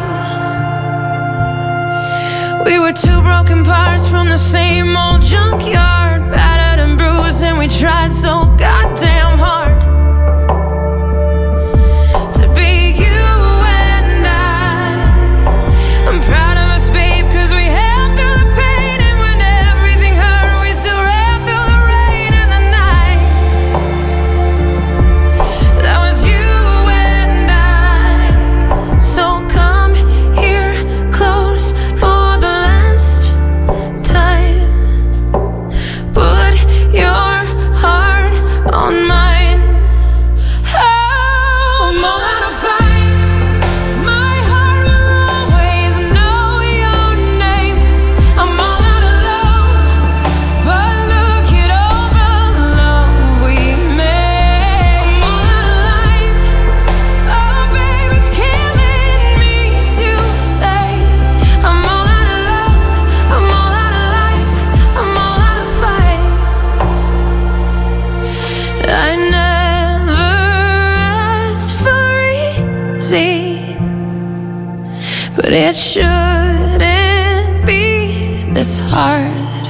fight. We were two broken parts from the same old junkyard, battered and bruised, and we tried so goddamn hard to be you and I. I'm proud of us, babe, 'cause we held through the pain, and when everything hurt, we still ran through the rain and the night. That was you and but it shouldn't be this hard.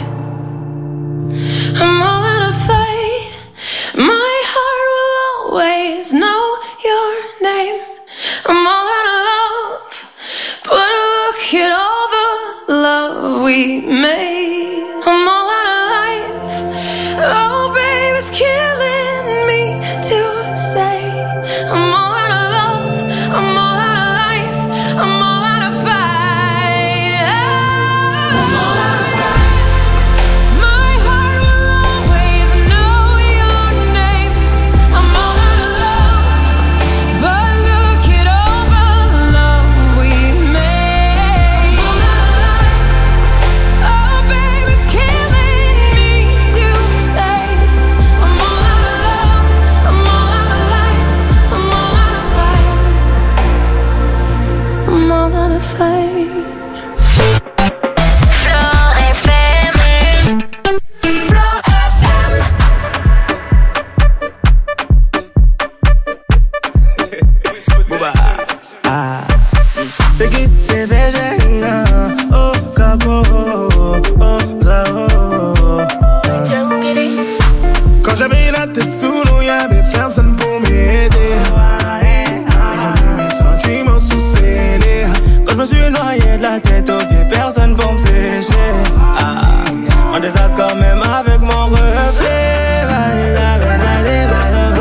I'm all out of fight. My heart will always know your name. I'm all out of love, but look at all the love we made. I'm all out of life. Oh, baby, it's killing me to say. I'm all out of love. I'm all out of life. I'm all out of fight. I'm all out of fight. My heart will always know your name. I'm all out of love, but look at all the love we made. I'm all out of life. Oh, baby, it's killing me to say. I'm all out of love. I'm all out of life. I'm all out of fight. I'm all out of fight. Ah, c'est qui c'est végétarien, oh capo, oh zao. Quand j'avais la tête sous l'eau, y'avait personne pour m'aider. Ils ont mis mes sentiments sous scellés. Quand je me suis noyé de la tête aux pieds, personne pour me sécher. Ah, en désaccord même avec mon reflet. Vas-y, vas-y, vas-y, vas-y,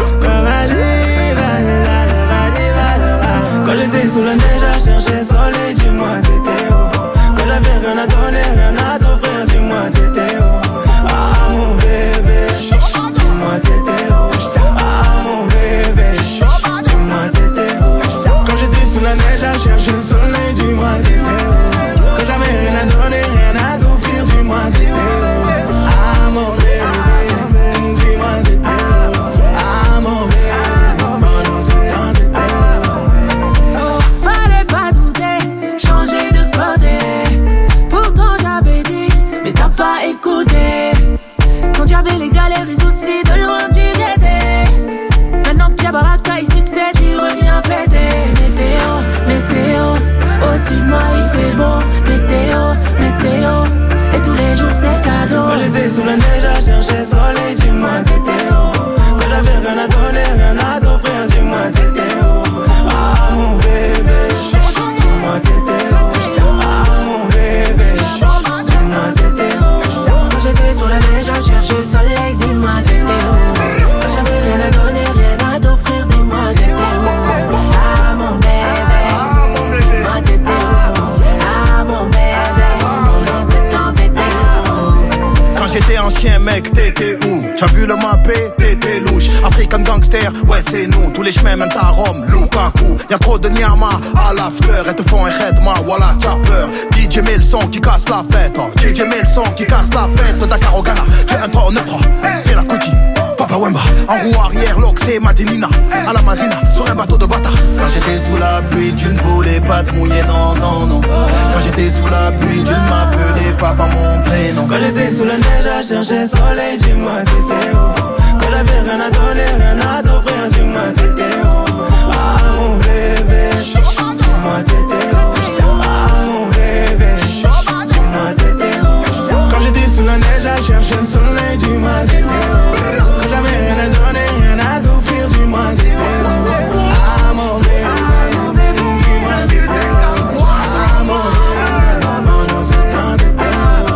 vas-y, vas-y, vas-y. Quand j'étais sous la neige à chercher soleil, dis-moi t'étais où? Quand j'avais rien à donner, rien à t'offrir, dis-moi t'étais où? Ah mon bébé, dis-moi t'étais où? Ah mon bébé, dis-moi t'étais où? Quand j'étais sous la neige à chercher le soleil, dis-moi t'étais où? Quand j'avais rien à donner, rien à t'offrir, dis-moi t'étais où? Ah mon bébé, dis-moi t'étais où? Ah mon bébé, pendant ce temps t'étais où? Fallait pas douter, changer de côté. Pourtant j'avais dit, mais t'as pas écouté. Quand y'avais les galères et soucis, de loin tu guettais. Maintenant qu'il y a baraka et succès, tu reviens fêter. Météo, météo, au-dessus de moi il fait beau. Météo, météo, et tous les jours c'est cadeau. Quand j'étais sous la neige à chercher soleil, dis-moi t'étais où? Quand j'avais rien à donner, rien à t'offrir, dis-moi t'étais où? Ah mon bébé, dis-moi t'étais où? Ah mon bébé, dis-moi t'étais où? Quand j'étais sur la neige à chercher le soleil, dis-moi t'étais où? Quand j'avais rien à donner, rien à t'offrir, dis-moi t'étais où? Ah mon bébé, dis-moi t'étais où? Ah mon bébé, pendant ce temps t'étais où? Quand j'étais un chien mec, t'étais où? T'as vu le mappé, t'étais louche. African gangster, ouais c'est nous. Tous les chemins mènent à Rome, Lukaku. Y'a trop de nyama à l'after. Elles te font un khedma, voilà t'as peur. D J met le son qui casse la fête, oh. D J met le son qui casse la fête. Dakar au Ghana, j'ai un trois neuf trois. Fais la Kuti, Papa Wemba. En roue arrière, l'Oxé, Madinina. À la marina, sur un bateau de bâtard. Quand j'étais sous la pluie, tu ne voulais pas te mouiller, non, non, non. Quand j'étais sous la pluie, tu ne m'appelais pas par mon prénom. Quand j'étais sous la neige à chercher soleil, dis-moi t'étais où? Quand j'avais rien à donner, rien à t'offrir, dis-moi t'étais où? Ah mon bébé, dis-moi t'étais où? Ah mon bébé, dis-moi t'étais où? Quand j'étais sous la neige à chercher le soleil, dis-moi t'étais où? Quand j'avais rien à donner, rien à t'offrir, dis-moi t'étais où? Ah mon bébé, dis-moi t'étais où? Ah mon bébé, pendant ce temps t'étais où?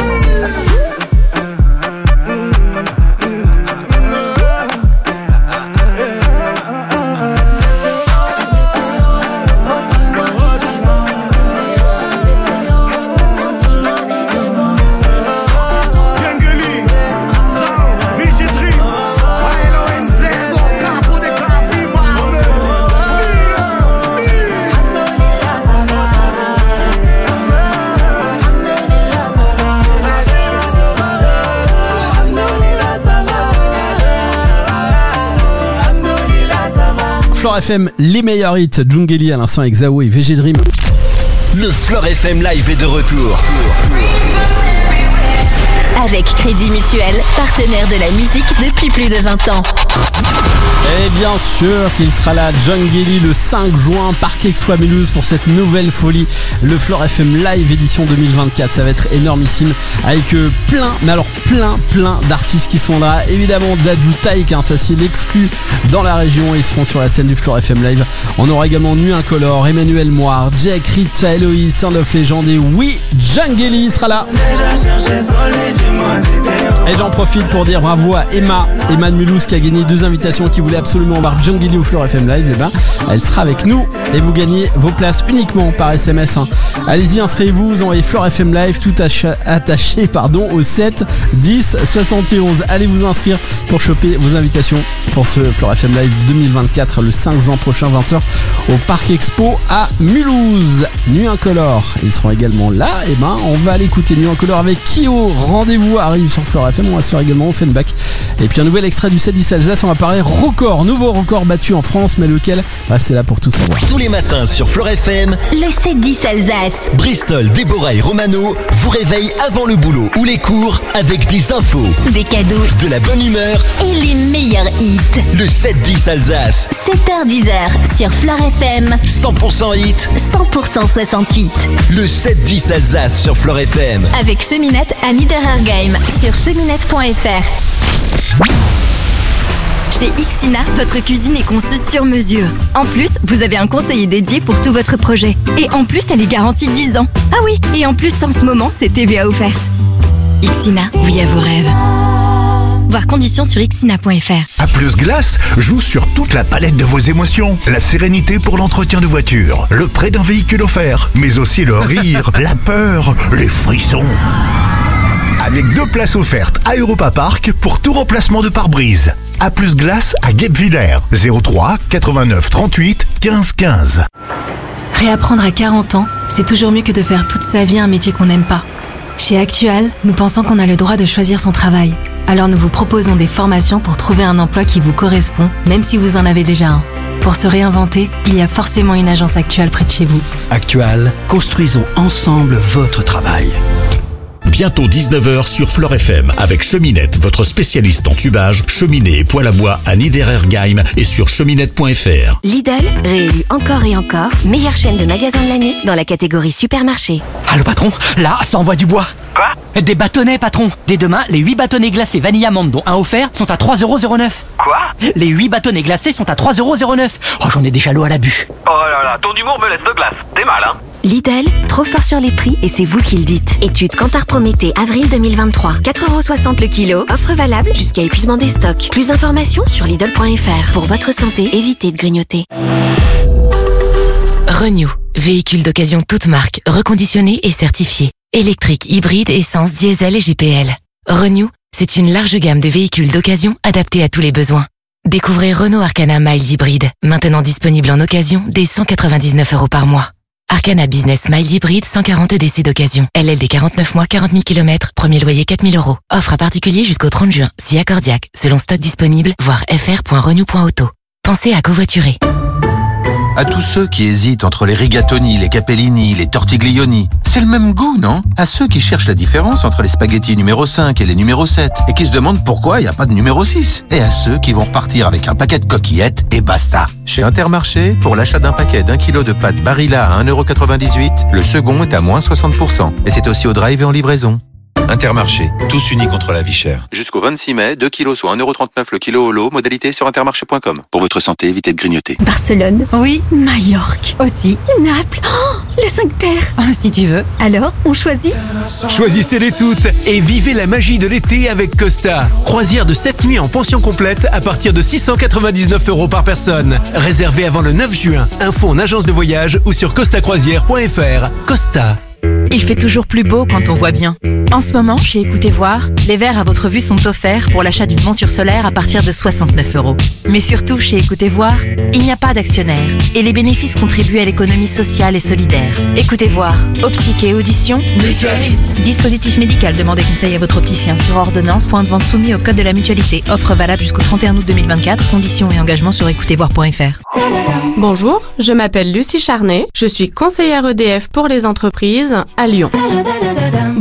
Floor F M, les meilleurs hits, Djungeli à l'instant avec Zao et V G Dream. Le Floor F M Live est de retour. avec Crédit Mutuel, partenaire de la musique depuis plus de vingt ans. Et bien sûr qu'il sera là, John Gelly, le cinq juin, Parc Expo à Mulhouse pour cette nouvelle folie, le Flore F M Live édition deux mille vingt-quatre. Ça va être énormissime avec euh, plein, mais alors plein, plein d'artistes qui sont là. Évidemment, Dadju Taïk, hein, ça c'est l'exclu dans la région. Ils seront sur la scène du Flore F M Live. On aura également Nuit Incolore, Emmanuel Moire, Jack, Ritza, Eloïse, Sound of Legend et oui, John Gelly sera là. Et j'en profite pour dire bravo à Emma, Emma de Mulhouse qui a gagné deux invitations, qui voulait absolument voir John Gelly au Flore F M Live. Et ben, elle sera avec nous et vous gagnez vos places uniquement par S M S. Hein. Allez-y, inscrivez-vous, vous envoyez Flore F M Live tout acha- attaché pardon, au sept dix soixante et onze. Allez vous inscrire pour choper vos invitations pour ce Flore F M Live deux mille vingt-quatre le cinq juin prochain, vingt heures au Parc Expo à Mulhouse. Nuit Incolore, ils seront également là. Et ben, on va aller écouter Nuit Incolore avec Kyo. Rendez-vous arrive sur Flore F M. On va se faire également Offenbach. Et puis un nouvel extrait du sept dix Alsace. On va parler record, nouveau record battu en France, mais lequel? Restez là pour tout savoir. Tous les matins sur Flore F M, Le sept dix Alsace. Bristol, Déborah et Romano vous réveillent avant le boulot ou les cours avec des infos, Des cadeaux de la bonne humeur et les meilleurs hits. Le sept dix Alsace, sept heures dix sur Flore F M. cent pour cent hit, cent pour cent soixante-huit. le sept dix Alsace sur Flore F M. Avec Cheminette à Niederergheim sur cheminette point f r. Chez Ixina, votre cuisine est conçue sur mesure. En plus, vous avez un conseiller dédié pour tout votre projet. Et en plus, elle est garantie dix ans. Ah oui, et en plus, en ce moment, c'est T V A offerte. Ixina, oui à vos rêves. Voir conditions sur ixina point f r. A plus Glace joue sur toute la palette de vos émotions. La sérénité pour l'entretien de voiture, le prêt d'un véhicule offert, mais aussi le rire, la peur, les frissons. Avec deux places offertes à Europa Park pour tout remplacement de pare-brise. A plus Glace à Guebwiller, zéro trois quatre-vingt-neuf trente-huit quinze quinze. Réapprendre à quarante ans, c'est toujours mieux que de faire toute sa vie un métier qu'on n'aime pas. Chez Actual, nous pensons qu'on a le droit de choisir son travail. Alors nous vous proposons des formations pour trouver un emploi qui vous correspond, même si vous en avez déjà un. Pour se réinventer, il y a forcément une agence Actual près de chez vous. Actual, construisons ensemble votre travail. Bientôt dix-neuf heures sur Flore F M avec Cheminette, votre spécialiste en tubage, cheminée et poêle à bois à Niederergheim et sur cheminette point f r. Lidl, réélu encore et encore, meilleure chaîne de magasins de l'année dans la catégorie supermarché. Allô patron, là, ça envoie du bois. Quoi? Des bâtonnets patron. Dès demain, les huit bâtonnets glacés vanille amande dont un offert sont à trois euros zéro neuf. Quoi? Les huit bâtonnets glacés sont à trois euros zéro neuf. Oh, j'en ai déjà l'eau à la bûche. Oh là là, ton humour me laisse de glace. T'es mal, hein? Lidl, trop fort sur les prix et c'est vous qui le dites. Étude Kantar Prométhée, avril deux mille vingt-trois. quatre euros soixante le kilo. Offre valable jusqu'à épuisement des stocks. Plus d'informations sur Lidl point f r. Pour votre santé, évitez de grignoter. Renew, véhicule d'occasion toute marque, reconditionné et certifié. Électrique, hybride, essence, diesel et G P L. Renew, c'est une large gamme de véhicules d'occasion adaptés à tous les besoins. Découvrez Renault Arcana Mild Hybride, maintenant disponible en occasion dès cent quatre-vingt-dix-neuf euros par mois. Arcana Business Mild Hybride cent quarante D C d'occasion. L L D quarante-neuf mois, quarante mille kilomètres, premier loyer quatre mille euros. Offre à particulier jusqu'au trente juin, si accordiaque, selon stock disponible, voir f r point renew point auto. Pensez à covoiturer. À tous ceux qui hésitent entre les rigatoni, les capellini, les tortiglioni, c'est le même goût, non? À ceux qui cherchent la différence entre les spaghettis numéro cinq et les numéro sept, et qui se demandent pourquoi il n'y a pas de numéro six. Et à ceux qui vont repartir avec un paquet de coquillettes, et basta. Chez Intermarché, pour l'achat d'un paquet d'un kilo de pâtes Barilla à un euro quatre-vingt-dix-huit, le second est à moins soixante pour cent. Et c'est aussi au drive et en livraison. Intermarché, tous unis contre la vie chère. Jusqu'au vingt-six mai, deux kilos soit un euro trente-neuf le kilo au lot, modalité sur intermarché point com. Pour votre santé, évitez de grignoter. Barcelone. Oui. Majorque. Aussi. Naples. Oh, les cinq terres. Oh, si tu veux. Alors, on choisit? Choisissez-les toutes et vivez la magie de l'été avec Costa. Croisière de sept nuits en pension complète à partir de six cent quatre-vingt-dix-neuf euros par personne. Réservé avant le neuf juin. Info en agence de voyage ou sur costa croisière point f r. Costa. Il fait toujours plus beau quand on voit bien. En ce moment, chez Écoutez Voir, les verres à votre vue sont offerts pour l'achat d'une monture solaire à partir de soixante-neuf euros. Mais surtout, chez Écoutez Voir, il n'y a pas d'actionnaire et les bénéfices contribuent à l'économie sociale et solidaire. Écoutez Voir, optique et audition, mutualiste. Dispositif médical, demandez conseil à votre opticien sur ordonnance, point de vente soumis au code de la mutualité. Offre valable jusqu'au trente et un août deux mille vingt-quatre, conditions et engagements sur écoutez voir point f r. Bonjour, je m'appelle Lucie Charnet, je suis conseillère E D F pour les entreprises à Lyon.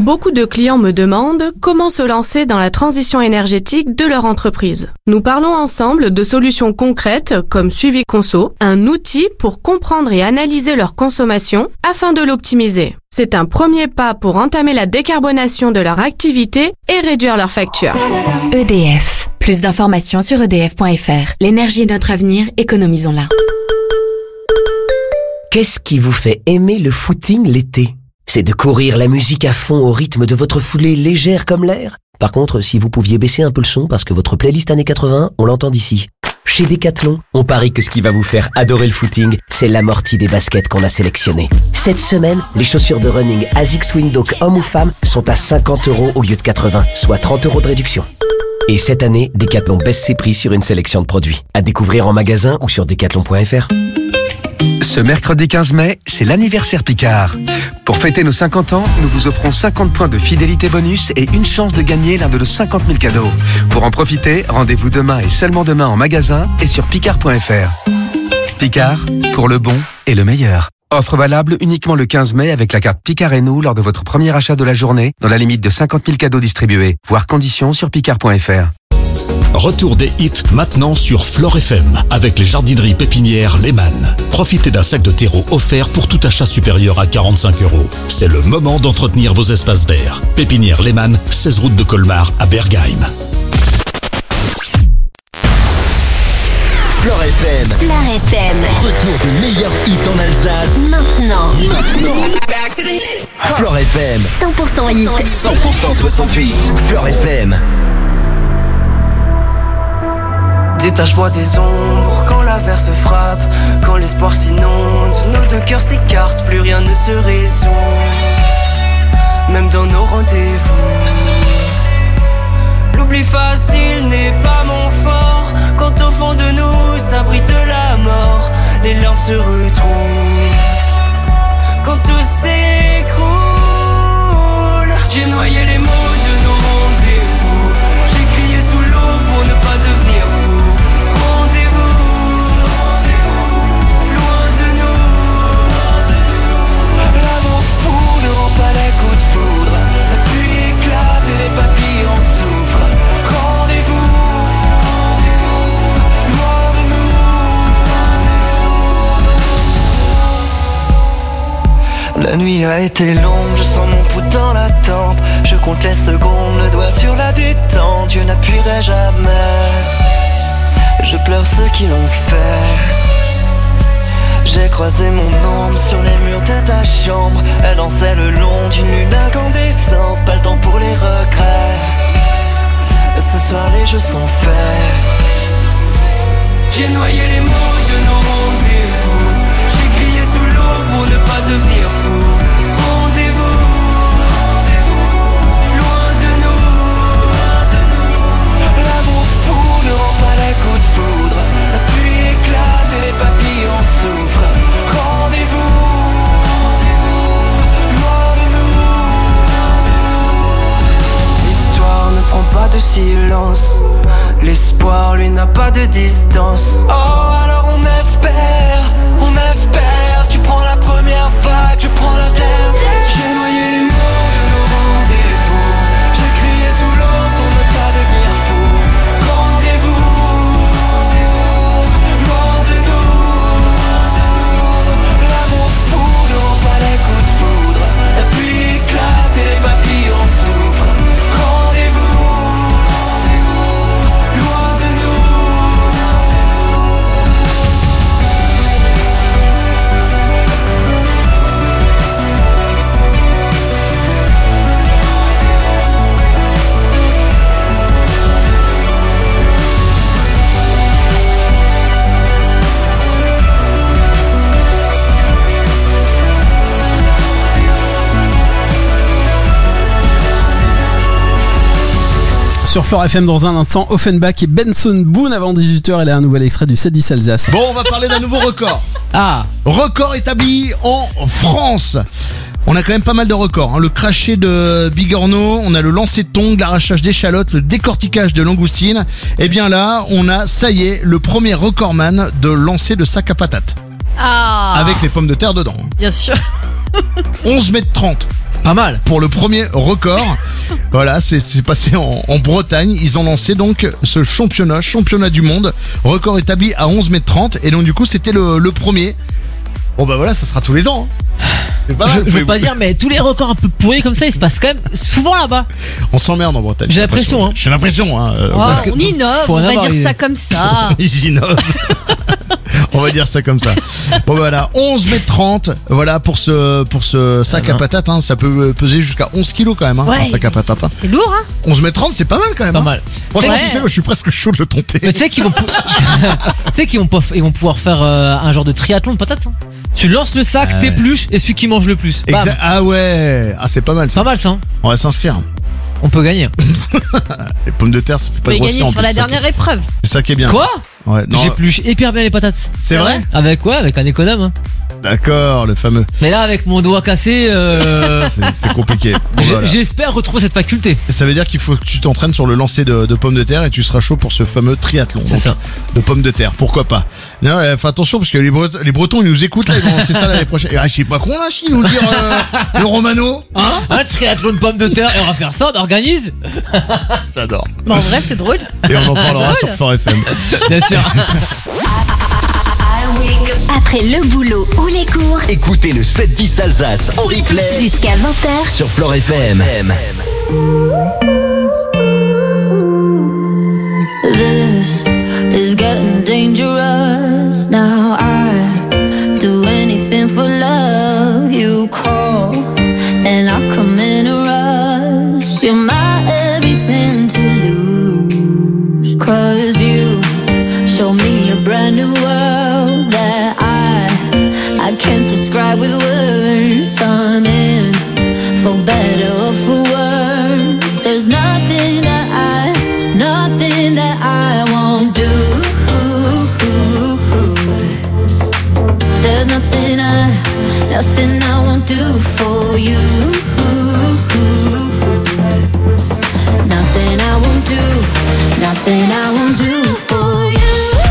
Beaucoup de clients me demandent comment se lancer dans la transition énergétique de leur entreprise. Nous parlons ensemble de solutions concrètes comme Suivi Conso, un outil pour comprendre et analyser leur consommation afin de l'optimiser. C'est un premier pas pour entamer la décarbonation de leur activité et réduire leurs factures. E D F. Plus d'informations sur E D F point F R. L'énergie est notre avenir, économisons-la. Qu'est-ce qui vous fait aimer le footing l'été ? C'est de courir la musique à fond au rythme de votre foulée légère comme l'air ? Par contre, si vous pouviez baisser un peu le son parce que votre playlist années quatre-vingts, on l'entend d'ici. Chez Decathlon, on parie que ce qui va vous faire adorer le footing, c'est l'amorti des baskets qu'on a sélectionnées. Cette semaine, les chaussures de running Asics Windhoek hommes ou femmes sont à cinquante euros au lieu de quatre-vingts, soit trente euros de réduction. Et cette année, Decathlon baisse ses prix sur une sélection de produits. À découvrir en magasin ou sur decathlon point F R. Ce mercredi quinze mai, c'est l'anniversaire Picard. Pour fêter nos cinquante ans, nous vous offrons cinquante points de fidélité bonus et une chance de gagner l'un de nos cinquante mille cadeaux. Pour en profiter, rendez-vous demain et seulement demain en magasin et sur picard point F R. Picard, pour le bon et le meilleur. Offre valable uniquement le quinze mai avec la carte Picard et nous lors de votre premier achat de la journée, dans la limite de cinquante mille cadeaux distribués. Voir conditions sur picard point F R. Retour des hits maintenant sur Flore F M avec les jardineries pépinières Lehmann. Profitez d'un sac de terreau offert pour tout achat supérieur à quarante-cinq euros. C'est le moment d'entretenir vos espaces verts. Pépinière Lehmann, seize route de Colmar à Bergheim. Flore F M. Flore F M. Retour des meilleurs hits en Alsace. Maintenant. Maintenant. Back to the hits. Flore F M. cent pour cent hit. cent pour cent soixante-huit. Flore F M. Détache-moi des ombres quand l'averse frappe, quand l'espoir s'inonde, nos deux cœurs s'écartent, plus rien ne se résout, même dans nos rendez-vous. L'oubli facile n'est pas mon fort, quand au fond de nous s'abrite la mort, les larmes se retrouvent, quand tout s'écroule. J'ai noyé les mots de nos rendez-vous, j'ai crié sous l'eau pour ne pas devenir fou. Les papillons s'ouvrent. Rendez-vous, rendez-vous, loin de nous. La nuit a été longue, je sens mon pouls dans la tempe. Je compte les secondes, le doigt sur la détente. Dieu n'appuierait jamais. Je pleure ceux qui l'ont fait. J'ai croisé mon ombre sur les murs de ta chambre. Elle dansait le long d'une lune incandescente. Pas le temps pour les regrets. Ce soir les jeux sont faits. J'ai noyé les mots de nos rendez-vous. J'ai crié sous l'eau pour ne pas devenir fou. Rendez-vous, rendez-vous, loin de nous, loin de nous. L'amour fou ne rend pas les coups de foudre. La pluie éclate et les papillons s'ouvrent. Rendez-vous, rendez-vous, loin de nous, loin de nous. L'histoire ne prend pas de silence. L'espoir lui n'a pas de distance. Oh alors on espère, on espère. Tu prends la première vague, je prends la dernière. J'ai noyé les mots de nos rendez-vous. J'ai crié sous l'eau pour ne pas devenir fou. Rendez-vous, rendez-vous, loin de nous, loin de nous. L'amour fou ne rend pas les coups de foudre. La pluie éclate et les papillons s'ouvrent. Rendez-vous, rendez-vous, loin de nous, loin de nous. Sur Flore F M dans un instant, Offenbach et Benson Boone avant dix-huit heures. Elle a un nouvel extrait du sept dix Alsace. Bon, on va parler d'un nouveau record. Ah. Record établi en France. On a quand même pas mal de records, hein. Le craché de bigorneau, on a le lancer de tongs, l'arrachage d'échalotes, le décortiquage de langoustine. Et bien là, on a, ça y est, le premier recordman de lancer de sac à patates. Ah. Avec les pommes de terre dedans. Bien sûr. onze mètres trente. Pas mal. Pour le premier record. Voilà, c'est, c'est passé en, en Bretagne. Ils ont lancé donc ce championnat, championnat du monde. Record établi à onze mètres trente. Et donc du coup, c'était le, le premier. Bon bah voilà, ça sera tous les ans. Hein. C'est pas mal, je, je veux pas dire, mais tous les records un peu pourris comme ça, ils se passent quand même souvent là-bas. On s'emmerde en Bretagne. J'ai l'impression, hein. J'ai l'impression, hein. Oh, parce que on innove, on va dire les... ça comme ça. Ils innovent. On va dire ça comme ça. Bon voilà, onze mètres trente. Voilà pour ce pour ce sac ah, à patates. Hein. Ça peut peser jusqu'à onze kilos quand même. Hein, ouais, un sac à patates. Hein. C'est lourd, hein. onze mètres trente, c'est pas mal quand même. Pas hein. mal. Franchement, ouais. Tu sais, moi, je suis presque chaud de le tenter. Mais tu sais qu'ils vont, pou... tu sais qu'ils vont, ils vont pouvoir faire euh, un genre de triathlon de patates. Hein. Tu lances le sac, ah, t'épluches et celui qui mange le plus. Exact. Ah ouais. Ah c'est pas mal ça. Pas mal ça. Hein. On va s'inscrire. On peut gagner. Les pommes de terre, ça fait pas grossir. On peut gagner sur la dernière épreuve. C'est ça qui est bien. Quoi? Ouais, non. J'épluche hyper bien les patates. C'est vrai? Avec quoi? Avec un économe. Hein. D'accord, le fameux. Mais là, avec mon doigt cassé, euh... c'est, c'est compliqué. Bon, voilà. J'espère retrouver cette faculté. Ça veut dire qu'il faut que tu t'entraînes sur le lancer de, de pommes de terre et tu seras chaud pour ce fameux triathlon. C'est donc, ça. De pommes de terre, pourquoi pas. Non, euh, fais attention parce que les, Bret- les Bretons ils nous écoutent là, ils vont lancer ça l'année prochaine. Ah, je sais pas con là, si nous dire euh, le Romano, hein? Un triathlon de pommes de terre et on va faire ça, on organise. J'adore. Mais en vrai, c'est drôle. Et on en parlera sur Fort F M. Bien sûr. Après le boulot ou les cours, écoutez le sept dix Alsace en replay jusqu'à vingt heures sur Fort F M. This is getting dangerous. Now I do anything for love. You call and I come in a rush. You're my everything to lose. Cause you show me a brand new world that I I can't describe with words. I'm in for better or for worse. There's nothing that I, nothing that I won't do. There's nothing I, nothing I won't do for you. Nothing I won't do, nothing I won't do for you.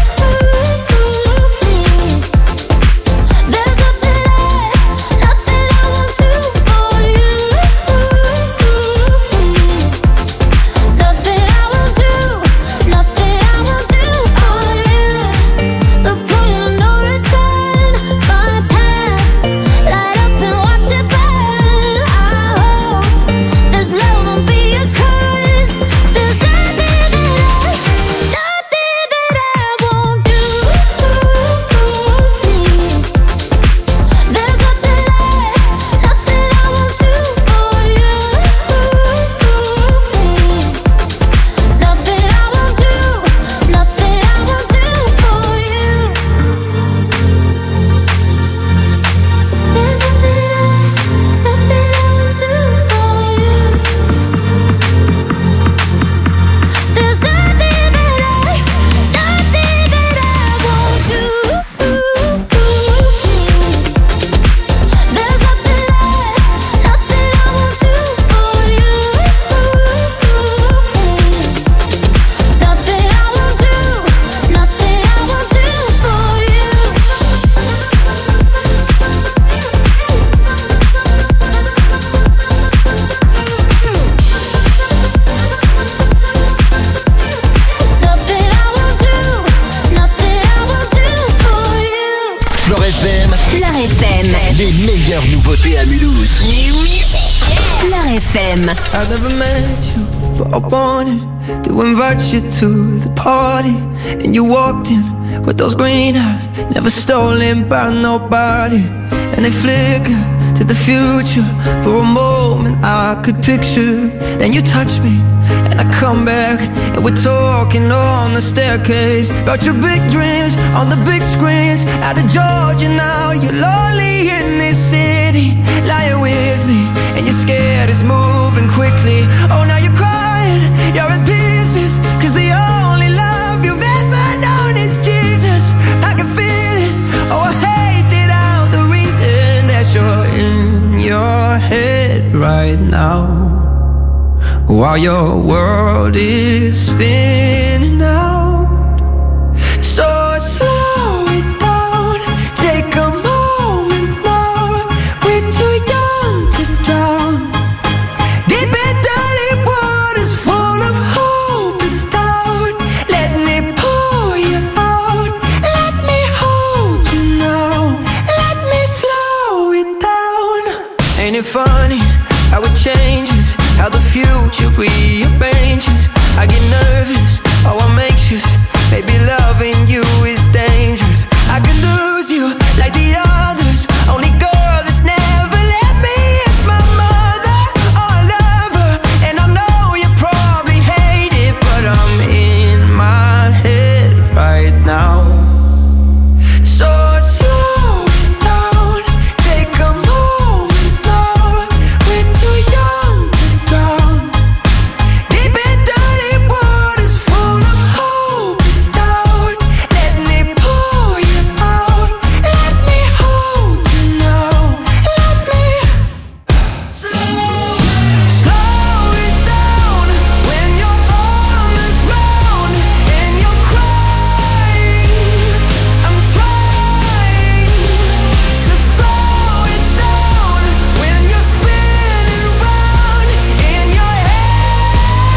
I've never met you, but I wanted to invite you to the party. And you walked in with those green eyes, never stolen by nobody. And they flicker to the future. For a moment I could picture. Then you touch me, and I come back, and we're talking on the staircase about your big dreams on the big screens. Out of Georgia now, you're lonely in this city. Lying with me, and you're scared it's moving quickly. Oh, now you're crying, you're in pieces, cause the only love you've ever known is Jesus. I can feel it, oh I hate it out. The reason that you're in your head right now, while your world is spinning out. So slow it down, take a moment now. We're too young to drown. future rearranges. I get nervous, oh I'm anxious. Maybe loving you is dangerous. I could lose you like the others. Only girl that's never let me is my mother. Oh, I love her, and I know you probably hate it, but I'm in my head right now. So slow down, take a moment now. We're too young to drown. Deep in dirty waters full of hope is down. Let me pull you out. Let me hold you now. Let me slow, slow it down when you're on the ground and you're crying. I'm trying to slow it down when you're spinning round in your head.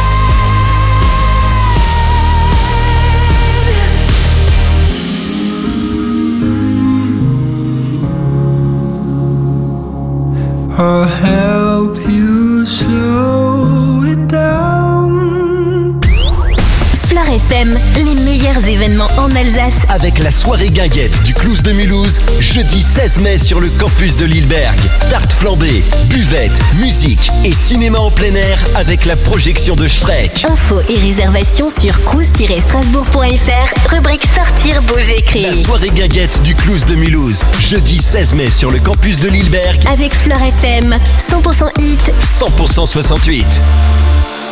I'll help you slow it down. Flore F M, les meilleurs événements en Alsace. Avec la soirée guinguette du Clouse de Mulhouse, jeudi seize mai sur le campus de Lilleberg. Tarte flambée, buvette, musique et cinéma en plein air avec la projection de Shrek. Infos et réservations sur cruise tiret strasbourg point f r, rubrique sortir bouger La créé. soirée guinguette du Clouse de Mulhouse, jeudi seize mai sur le campus de Lilleberg. Avec Flore F M, cent pour cent hit. cent pour cent soixante-huit.